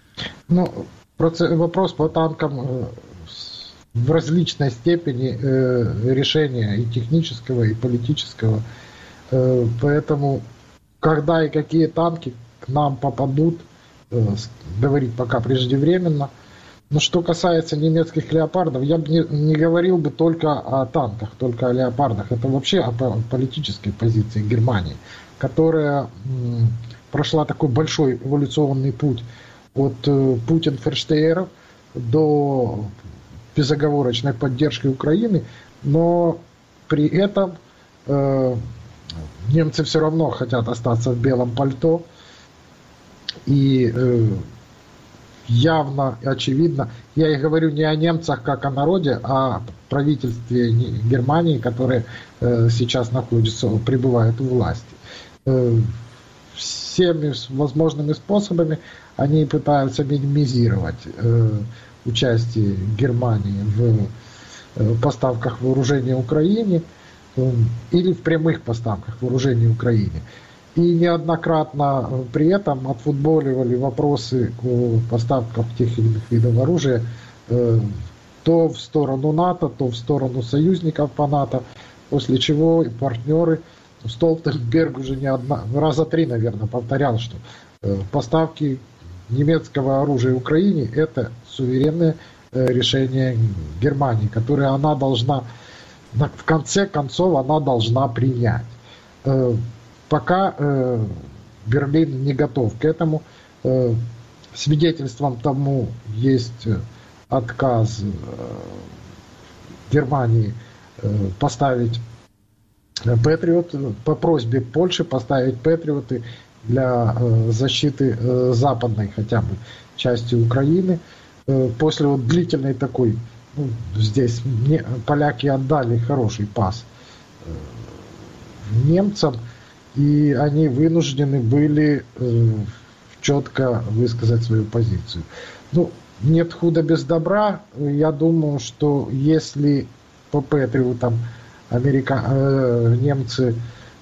Ну, вопрос по танкам в различной степени решения и технического, и политического. Поэтому, когда и какие танки к нам попадут, говорить пока преждевременно. Но что касается немецких леопардов, я бы не говорил бы только о танках, только о леопардах. Это вообще о политической позиции Германии, которая прошла такой большой эволюционный путь от Путин-Ферштееров до безоговорочной поддержки Украины, но при этом немцы все равно хотят остаться в белом пальто, и явно, очевидно, я и говорю не о немцах как о народе, а о правительстве Германии, которое сейчас пребывает у власти. Всеми возможными способами они пытаются минимизировать участие Германии в поставках вооружения Украине или в прямых поставках вооружения Украине. И неоднократно при этом отфутболивали вопросы о поставках тех или иных видов оружия то в сторону НАТО, то в сторону союзников по НАТО, после чего партнеры, Столтенберг уже раза 3, наверное, повторял, что поставки немецкого оружия Украине — это суверенное решение Германии, которое она должна в конце концов она должна принять. Пока Берлин не готов к этому. Свидетельством тому есть отказ Германии поставить Патриот, по просьбе Польши поставить Патриоты для защиты западной хотя бы части Украины. После вот длительной такой, здесь поляки отдали хороший пас немцам, и они вынуждены были четко высказать свою позицию. Нет худа без добра. Я думаю, что если по Патриотам немцы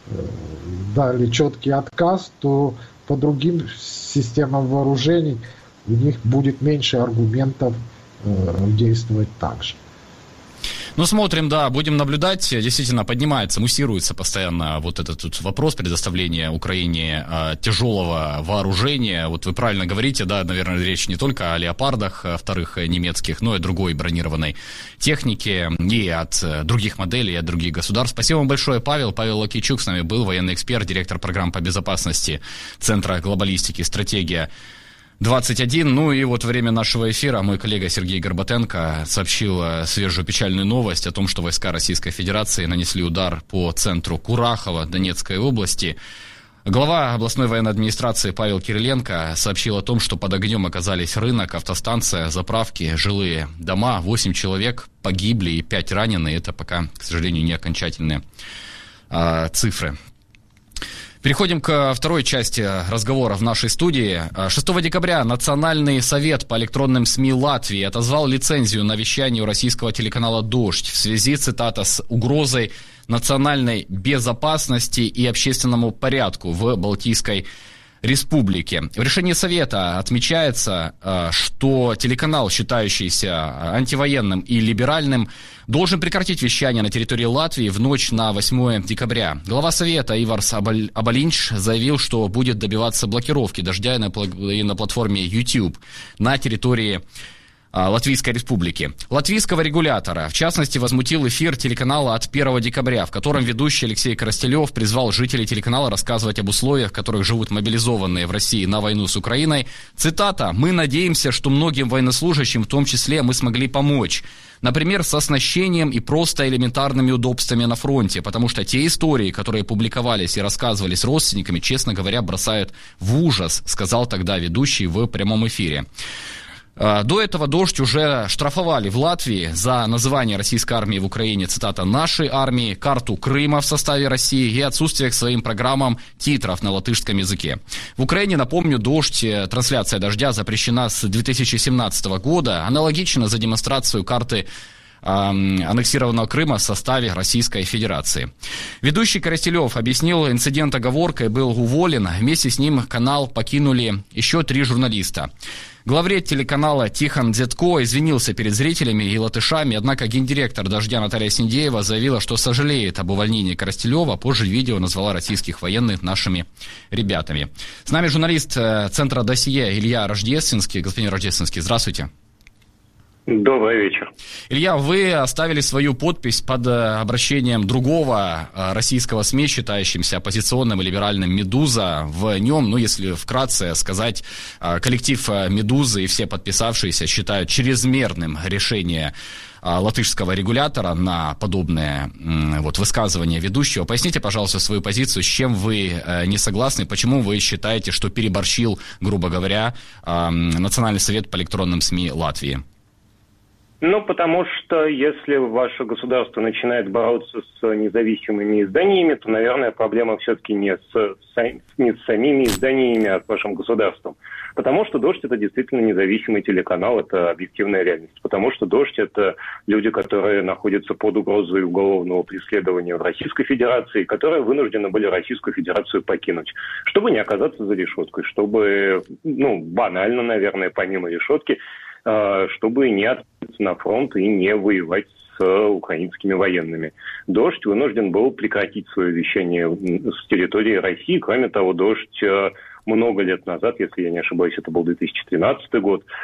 дали четкий отказ, то по другим системам вооружений у них будет меньше аргументов действовать так же. Смотрим, да, будем наблюдать. Действительно, поднимается, муссируется постоянно вот этот вопрос предоставления Украине тяжелого вооружения. Вот вы правильно говорите, да, наверное, речь не только о леопардах вторых немецких, но и другой бронированной техники и от других моделей, и от других государств. Спасибо вам большое, Павел. Павел Лакичук с нами был, военный эксперт, директор программ по безопасности Центра глобалистики «Стратегия 21. И вот во время нашего эфира мой коллега Сергей Горбатенко сообщил свежую печальную новость о том, что войска Российской Федерации нанесли удар по центру Курахова Донецкой области. Глава областной военной администрации Павел Кириленко сообщил о том, что под огнем оказались рынок, автостанция, заправки, жилые дома. 8 человек погибли и 5 ранены. Это пока, к сожалению, не окончательные цифры. Переходим ко второй части разговора в нашей студии. 6 декабря Национальный совет по электронным СМИ Латвии отозвал лицензию на вещание у российского телеканала «Дождь» в связи, цитата, с угрозой национальной безопасности и общественному порядку в Балтийской Республике. В решении Совета отмечается, что телеканал, считающийся антивоенным и либеральным, должен прекратить вещание на территории Латвии в ночь на 8 декабря. Глава Совета Иварс Абалинч заявил, что будет добиваться блокировки «Дождя» на платформе YouTube на территории Латвийской Республики. Латвийского регулятора, в частности, возмутил эфир телеканала от 1 декабря, в котором ведущий Алексей Коростелев призвал жителей телеканала рассказывать об условиях, в которых живут мобилизованные в России на войну с Украиной. Цитата: «Мы надеемся, что многим военнослужащим, в том числе, мы смогли помочь. Например, с оснащением и просто элементарными удобствами на фронте, потому что те истории, которые публиковались и рассказывались родственниками, честно говоря, бросают в ужас», сказал тогда ведущий в прямом эфире. До этого «Дождь» уже штрафовали в Латвии за называние российской армии в Украине, цитата, «нашей армии», карту Крыма в составе России и отсутствие к своим программам титров на латышском языке. В Украине, напомню, «Дождь», трансляция «Дождя» запрещена с 2017 года, аналогично за демонстрацию карты аннексированного Крыма в составе Российской Федерации. Ведущий Коростелев объяснил инцидент оговоркой, был уволен. Вместе с ним канал покинули еще 3 журналиста. Главред телеканала Тихон Дзетко извинился перед зрителями и латышами, однако гендиректор «Дождя» Наталья Синдеева заявила, что сожалеет об увольнении Коростелева. Позже видео назвала российских военных нашими ребятами. С нами журналист Центра «Досье» Илья Рождественский. Господин Рождественский, здравствуйте. Добрый вечер. Илья, вы оставили свою подпись под обращением другого российского СМИ, считающимся оппозиционным и либеральным, «Медуза». В нем, если вкратце сказать, коллектив «Медузы» и все подписавшиеся считают чрезмерным решение латышского регулятора на подобное высказывание ведущего. Поясните, пожалуйста, свою позицию, с чем вы не согласны, почему вы считаете, что переборщил, грубо говоря, Национальный совет по электронным СМИ Латвии? Потому что если ваше государство начинает бороться с независимыми изданиями, то, наверное, проблема все-таки не с самими изданиями, а с вашим государством. Потому что «Дождь» — это действительно независимый телеканал, это объективная реальность. Потому что «Дождь» — это люди, которые находятся под угрозой уголовного преследования в Российской Федерации, которые вынуждены были Российскую Федерацию покинуть, чтобы не оказаться за решеткой, чтобы, банально, наверное, помимо решетки, чтобы не отправиться на фронт и не воевать с украинскими военными. «Дождь» вынужден был прекратить свое вещание с территории России. Кроме того, «Дождь» много лет назад, если я не ошибаюсь, это был 2013 год,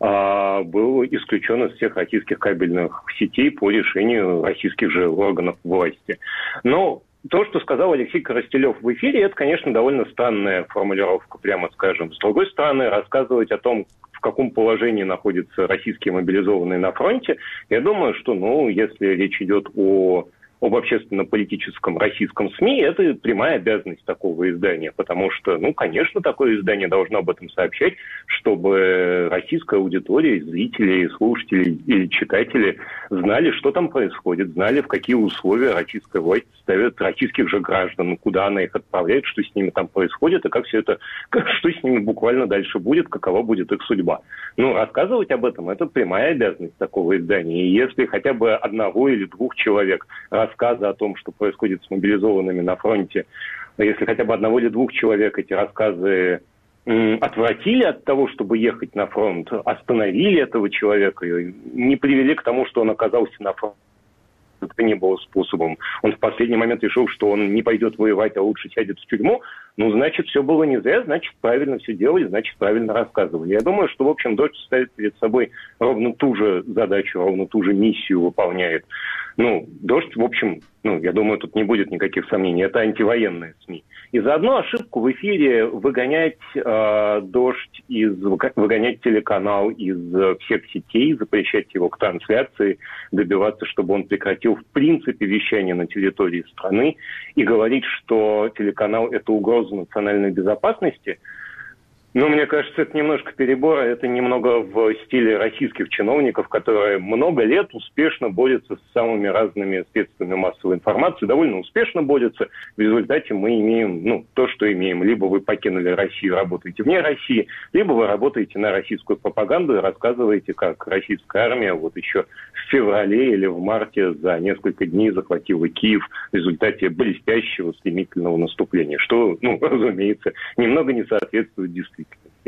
был исключен из всех российских кабельных сетей по решению российских же органов власти. Но то, что сказал Алексей Коростелев в эфире, это, конечно, довольно странная формулировка, прямо скажем. С другой стороны, рассказывать о том, в каком положении находятся российские мобилизованные на фронте, я думаю, что, если речь идет об общественно-политическом российском СМИ, это прямая обязанность такого издания, потому что, конечно, такое издание должно об этом сообщать, чтобы российская аудитория, зрители, слушатели и читатели знали, что там происходит, знали, в какие условия российская власть ставит российских же граждан, куда она их отправляет, что с ними там происходит, и как все это, что с ними буквально дальше будет, какова будет их судьба. Рассказывать об этом – это прямая обязанность такого издания, и если хотя бы одного или двух человек рассказы о том, что происходит с мобилизованными на фронте, если хотя бы одного или двух человек эти рассказы отвратили от того, чтобы ехать на фронт, остановили этого человека, не привели к тому, что он оказался на фронте, это не было способом. Он в последний момент решил, что он не пойдет воевать, а лучше сядет в тюрьму. Значит, все было не зря, значит, правильно все делали, значит, правильно рассказывали. Я думаю, что, в общем, «Дождь» ставит перед собой ровно ту же задачу, ровно ту же миссию выполняет. «Дождь», в общем, я думаю, тут не будет никаких сомнений. Это антивоенные СМИ. И за одну ошибку в эфире выгонять «Дождь», выгонять телеканал из всех сетей, запрещать его к трансляции, добиваться, чтобы он прекратил в принципе вещание на территории страны и говорить, что телеканал – это угроза национальной безопасности. Мне кажется, это немножко перебор, это немного в стиле российских чиновников, которые много лет успешно борются с самыми разными средствами массовой информации, довольно успешно борются. В результате мы имеем, то, что имеем. Либо вы покинули Россию, работаете вне России, либо вы работаете на российскую пропаганду и рассказываете, как российская армия еще в феврале или в марте за несколько дней захватила Киев в результате блестящего стремительного наступления, что, разумеется, немного не соответствует действительности.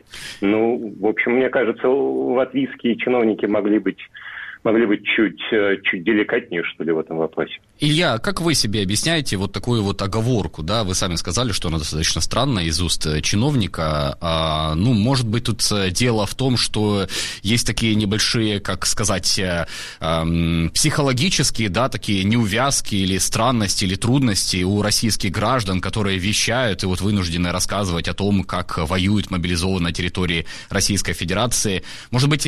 В общем, мне кажется, латвийские чиновники могли быть чуть деликатнее, что ли, в этом вопросе. Илья, как вы себе объясняете такую оговорку, да? Вы сами сказали, что она достаточно странная из уст чиновника. Может быть, тут дело в том, что есть такие небольшие, как сказать, психологические, да, такие неувязки или странности, или трудности у российских граждан, которые вещают и вынуждены рассказывать о том, как воюют мобилизованные на территории Российской Федерации. Может быть,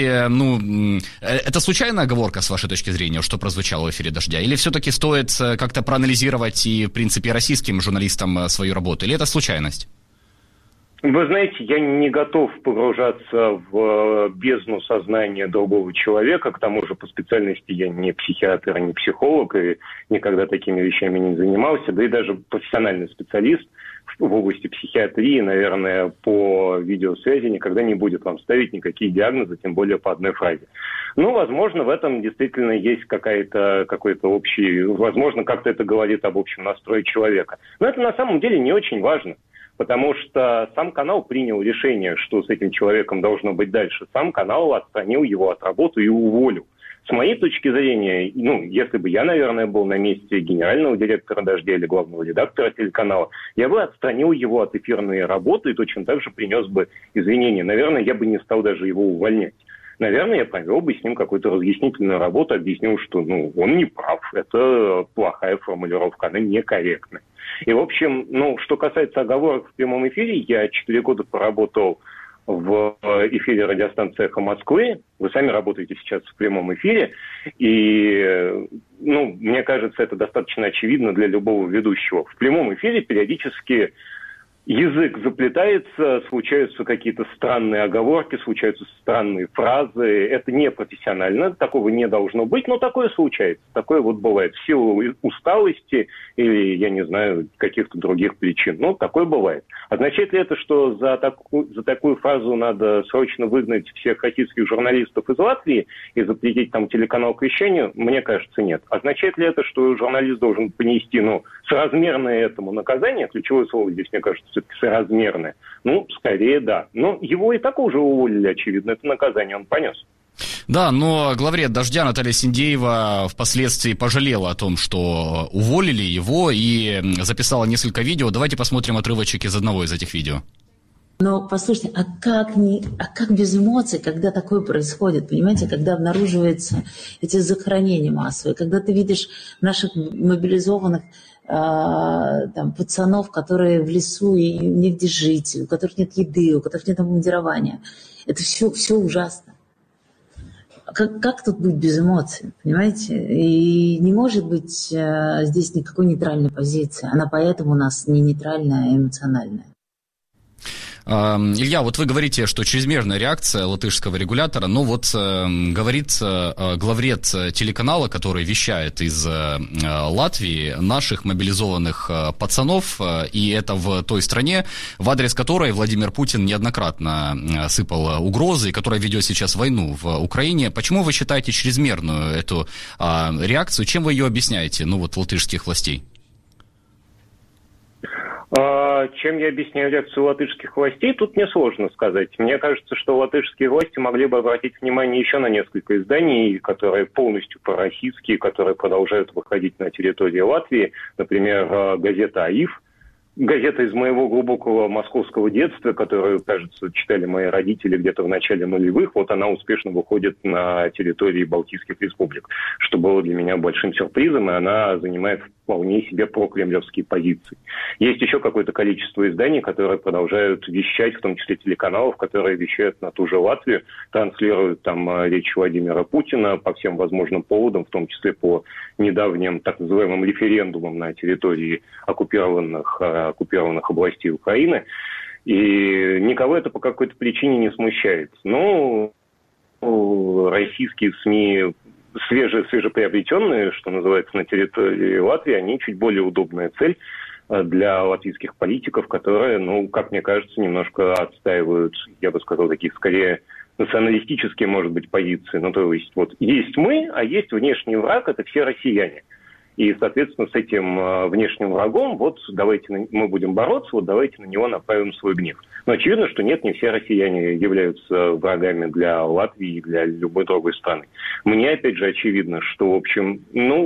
это случайная оговорка, с вашей точки зрения, что прозвучало в эфире «Дождя»? Или все-таки стоит как-то проанализировать и, в принципе, российским журналистам свою работу? Или это случайность? Вы знаете, я не готов погружаться в бездну сознания другого человека. К тому же, по специальности я не психиатр, не психолог, и никогда такими вещами не занимался. Да и даже профессиональный специалист в области психиатрии, наверное, по видеосвязи никогда не будет вам ставить никакие диагнозы, тем более по одной фразе. Возможно, в этом действительно есть какой-то общий... Возможно, как-то это говорит об общем настрое человека. Но это на самом деле не очень важно, потому что сам канал принял решение, что с этим человеком должно быть дальше. Сам канал отстранил его от работы и уволил. С моей точки зрения, если бы я, наверное, был на месте генерального директора «Дождя» или главного редактора телеканала, я бы отстранил его от эфирной работы и точно так же принес бы извинения. Наверное, я бы не стал даже его увольнять. Наверное, я провел бы с ним какую-то разъяснительную работу, объяснил, что он не прав, это плохая формулировка, она некорректная. И, в общем, что касается оговорок в прямом эфире, я 4 года поработал в эфире радиостанции «Эхо Москвы». Вы сами работаете сейчас в прямом эфире. И, мне кажется, это достаточно очевидно для любого ведущего. В прямом эфире периодически язык заплетается, случаются какие-то странные оговорки, случаются странные фразы. Это не профессионально, такого не должно быть, но такое случается. Такое бывает в силу усталости или, я не знаю, каких-то других причин. Такое бывает. Означает ли это, что за такую фразу надо срочно выгнать всех российских журналистов из Латвии и запретить там телеканал к вещанию? Мне кажется, нет. Означает ли это, что журналист должен понести, соразмерное этому наказание? Ключевое слово здесь, мне кажется, все-таки соразмерное. Скорее, да. Но его и так уже уволили, очевидно. Это наказание он понес. Да, но главред «Дождя» Наталья Синдеева впоследствии пожалела о том, что уволили его, и записала несколько видео. Давайте посмотрим отрывочек из одного из этих видео. Но послушайте, а как без эмоций, когда такое происходит, понимаете, когда обнаруживаются эти захоронения массовые, когда ты видишь наших мобилизованных пацанов, которые в лесу и негде жить, у которых нет еды, у которых нет обмундирования. Это все ужасно. Как тут быть без эмоций, понимаете? И не может быть здесь никакой нейтральной позиции. Она поэтому у нас не нейтральная, а эмоциональная. Илья, вот вы говорите, что чрезмерная реакция латышского регулятора, но вот говорит главред телеканала, который вещает из Латвии, наших мобилизованных пацанов, и это в той стране, в адрес которой Владимир Путин неоднократно сыпал угрозы, и которая ведет сейчас войну в Украине. Почему вы считаете чрезмерную эту реакцию? Чем вы ее объясняете, латышских властей? Чем я объясняю реакцию латышских властей, тут мне сложно сказать. Мне кажется, что латышские власти могли бы обратить внимание еще на несколько изданий, которые полностью пророссийские, которые продолжают выходить на территории Латвии. Например, газета «АИФ», газета из моего глубокого московского детства, которую, кажется, читали мои родители где-то в начале нулевых, вот она успешно выходит на территории Балтийских республик, что было для меня большим сюрпризом, и она занимает вполне себе прокремлевские позиции. Есть еще какое-то количество изданий, которые продолжают вещать, в том числе телеканалов, которые вещают на ту же Латвию, транслируют там речь Владимира Путина по всем возможным поводам, в том числе по недавним так называемым референдумам на территории оккупированных областей Украины. И никого это по какой-то причине не смущает. Но российские СМИ свежеприобретенные, что называется, на территории Латвии, они чуть более удобная цель для латвийских политиков, которые, как мне кажется, немножко отстаивают, я бы сказал, такие скорее националистические, может быть, позиции. То есть, есть мы, а есть внешний враг, это все россияне. И, соответственно, с этим внешним врагом, давайте мы будем бороться, давайте на него направим свой гнев. Но очевидно, что нет, не все россияне являются врагами для Латвии и для любой другой страны. Мне, опять же, очевидно, что, в общем,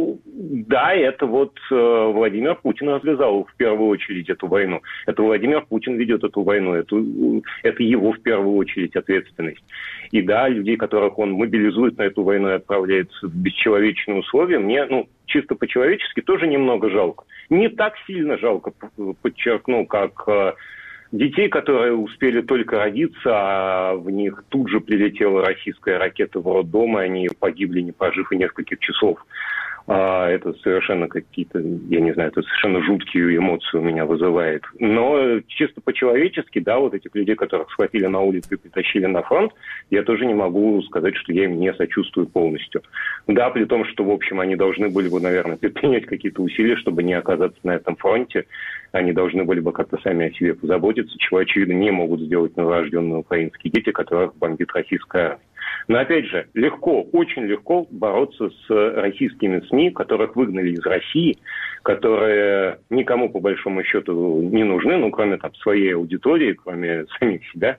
это Владимир Путин развязал в первую очередь эту войну. Это Владимир Путин ведет эту войну, это его в первую очередь ответственность. И да, людей, которых он мобилизует на эту войну и отправляет в бесчеловечные условия, мне, чисто по-человечески тоже немного жалко. Не так сильно жалко, подчеркну, как детей, которые успели только родиться, а в них тут же прилетела российская ракета в роддом, и они погибли, не прожив и нескольких часов. Это совершенно какие-то, я не знаю, это совершенно жуткие эмоции у меня вызывает. Но чисто по-человечески, этих людей, которых схватили на улице и притащили на фронт, я тоже не могу сказать, что я им не сочувствую полностью. Да, при том, что, в общем, они должны были бы, наверное, предпринять какие-то усилия, чтобы не оказаться на этом фронте. Они должны были бы как-то сами о себе позаботиться, чего, очевидно, не могут сделать новорожденные украинские дети, которых бомбит российская армия. Но, опять же, очень легко бороться с российскими СМИ, которых выгнали из России, которые никому, по большому счету, не нужны, кроме своей аудитории, кроме самих себя,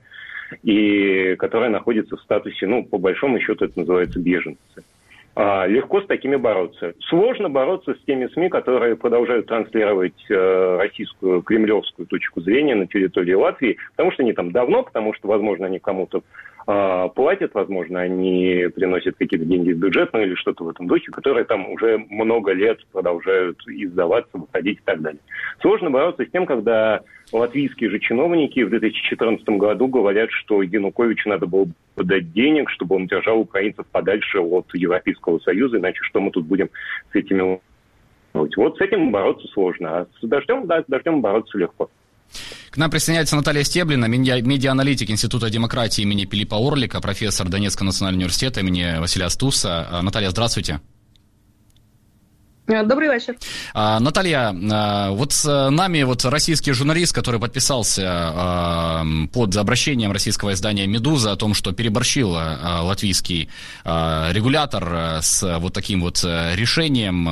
и которые находятся в статусе, по большому счету, это называется беженцы. Легко с такими бороться. Сложно бороться с теми СМИ, которые продолжают транслировать российскую кремлевскую точку зрения на территории Латвии, потому что они там давно, потому что, возможно, они кому-то платят, возможно, они приносят какие-то деньги в бюджет, или что-то в этом духе, которые там уже много лет продолжают издаваться, выходить и так далее. Сложно бороться с тем, когда латвийские же чиновники в 2014 году говорят, что Януковичу надо было дать денег, чтобы он держал украинцев подальше от Европейского Союза, иначе что мы тут будем с этими... Вот с этим бороться сложно, а с дождем бороться легко. К нам присоединяется Наталья Стеблина, медиа-аналитик Института демократии имени Пилипа Орлика, профессор Донецкого национального университета имени Василия Стуса. Наталья, здравствуйте. Добрый вечер. Наталья, с нами российский журналист, который подписался под обращением российского издания «Медуза» о том, что переборщил латвийский регулятор с таким решением.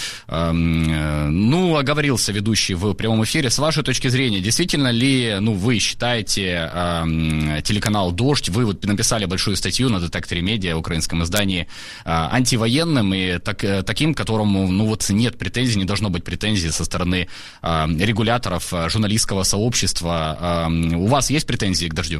Оговорился ведущий в прямом эфире. С вашей точки зрения, действительно ли вы считаете телеканал «Дождь», вы написали большую статью на «Детекторе медиа», украинском издании, антивоенным и таким, которому вот нет претензий, не должно быть претензий со стороны регуляторов, журналистского сообщества. У вас есть претензии к «Дождю»?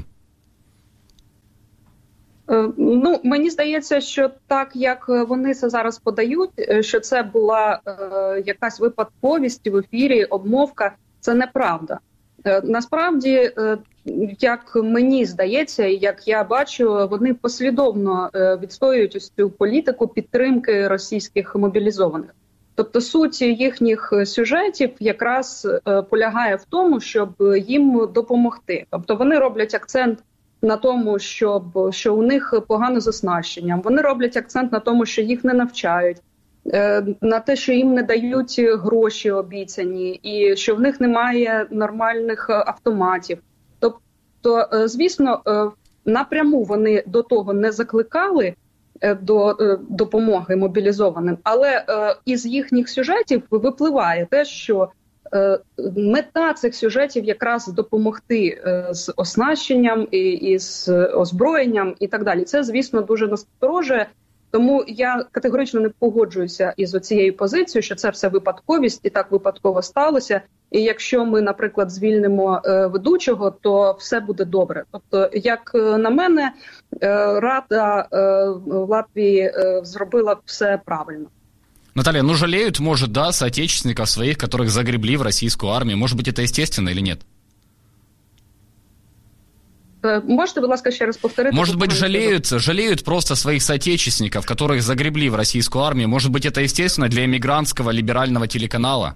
Ну, мені здається, що так, як вони це зараз подають, що це була якась випадковість в ефірі, обмовка, це неправда. Насправді, як мені здається, і як я бачу, вони послідовно відстоюють ось цю політику підтримки російських мобілізованих. Тобто суть їхніх сюжетів якраз полягає в тому, щоб їм допомогти. Тобто вони роблять акцент на тому, що у них погане з оснащенням. Вони роблять акцент на тому, що їх не навчають, на те, що їм не дають гроші обіцяні, і що в них немає нормальних автоматів. Тобто, звісно, напряму вони до того не закликали до допомоги мобілізованим, але із їхніх сюжетів випливає те, що мета цих сюжетів якраз допомогти з оснащенням і з озброєнням і так далі. Це, звісно, дуже насторожує. Тому я категорично не погоджуюся із оцією позицією, що це все випадковість і так випадково сталося. І якщо ми, наприклад, звільнимо ведучого, то все буде добре. Тобто, як на мене, Рада Латвії зробила все правильно. Наталья, ну жалеют, может, да, соотечественников своих, которых загребли в российскую армию. Может быть, это естественно или нет? Можете, будь ласка, ще раз повторити? Может быть, жалеют просто своих соотечественников, которых загребли в российскую армию. Может быть, это естественно для эмигрантского либерального телеканала?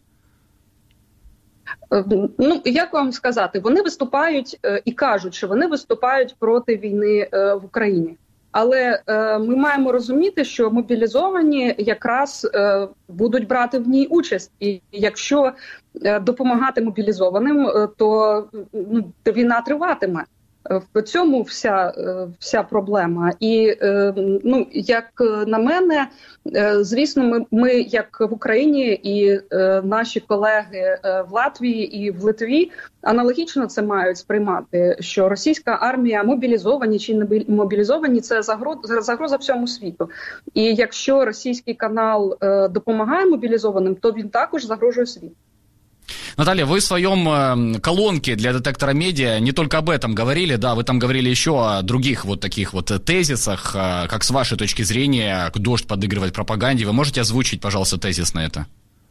Ну, як вам сказати, вони виступають і кажуть, що вони виступають проти війни в Україні. Але ми маємо розуміти, що мобілізовані якраз будуть брати в ній участь. І якщо допомагати мобілізованим, то війна триватиме. В цьому вся проблема. І, ну, як на мене, звісно, ми як в Україні і наші колеги в Латвії і в Литві аналогічно це мають сприймати, що російська армія мобілізовані чи не мобілізовані – це загроза всьому світу. І якщо російський канал допомагає мобілізованим, то він також загрожує світу. Наталья, вы в своем колонке для детектора медиа не только об этом говорили, да, вы там говорили еще о других вот таких вот тезисах, как с вашей точки зрения «Дождь» подыгрывает пропаганде. Вы можете озвучить, пожалуйста, тезис на это?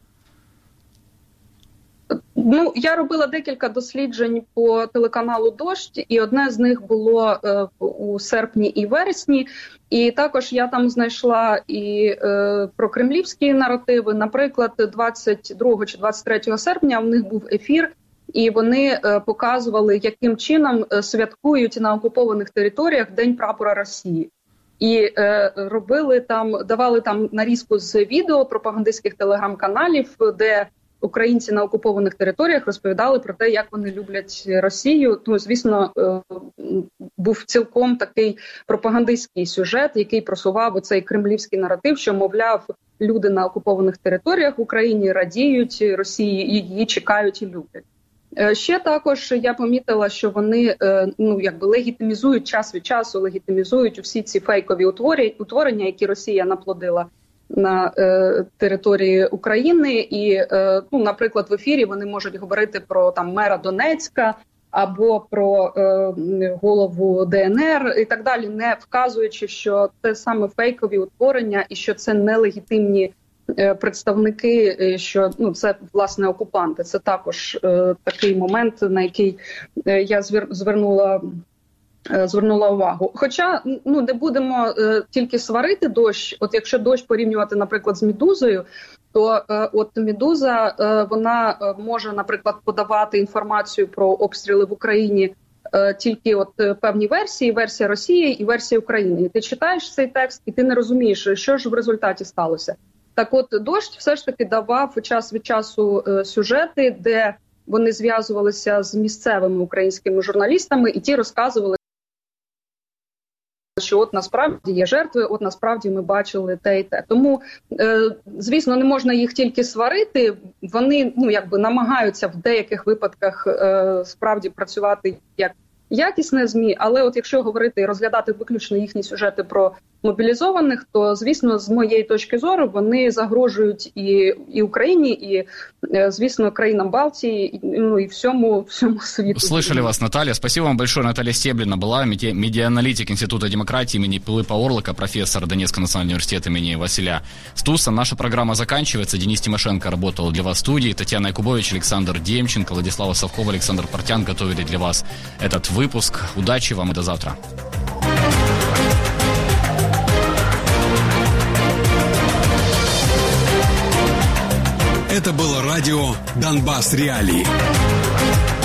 Ну, я робила декілька досліджень по телеканалу «Дождь», і одне з них було у серпні і вересні. І також я там знайшла і про кремлівські наративи. Наприклад, 22 чи 23 серпня в них був ефір, і вони показували, яким чином святкують на окупованих територіях День прапора Росії. І давали там нарізку з відео пропагандистських телеграм-каналів, де українці на окупованих територіях розповідали про те, як вони люблять Росію. Ну, звісно, був цілком такий пропагандистський сюжет, який просував оцей кремлівський наратив, що, мовляв, люди на окупованих територіях в Україні радіють Росії, її чекають і люблять. Ще також я помітила, що вони легітимізують час від часу, легітимізують усі ці фейкові утворення, які Росія наплодила на території України. І, наприклад, в ефірі вони можуть говорити про мера Донецька або про голову ДНР і так далі, не вказуючи, що це саме фейкові утворення і що це нелегітимні представники, що це, власне, окупанти. Це також такий момент, на який я звернула увагу. Хоча, не будемо тільки сварити «Дощ». От якщо «Дощ» порівнювати, наприклад, з «Медузою», то от «Медуза», вона може, наприклад, подавати інформацію про обстріли в Україні тільки от певні версії, версія Росії і версія України. І ти читаєш цей текст, і ти не розумієш, що ж в результаті сталося. Так от «Дощ» все ж таки давав час від часу сюжети, де вони зв'язувалися з місцевими українськими журналістами, і ті розказували, що от насправді є жертви, от насправді ми бачили те і те. Тому, звісно, не можна їх тільки сварити, вони намагаються в деяких випадках справді працювати як якісне ЗМІ, але от якщо говорити і розглядати виключно їхні сюжети про мобілізованих, то, звісно, з моєї точки зору, вони загрожують і Україні, і, звісно, країнам Балтії, ну, і всьому світу. Слышали вас, Наталья. Спасибо вам большое. Наталья Стеблина была, медиааналитик Института демократии имени Пилипа Орлика, профессор Донецкого национального университета имени Василя Стуса. Наша программа заканчивается. Денис Тимошенко работал для вас в студии. Татьяна Якубович, Александр Демченко, Владислава Совкова, Александр Портян готовили для вас этот выпуск. Удачи вам и до завтра. Это было радио «Донбасс Реалии».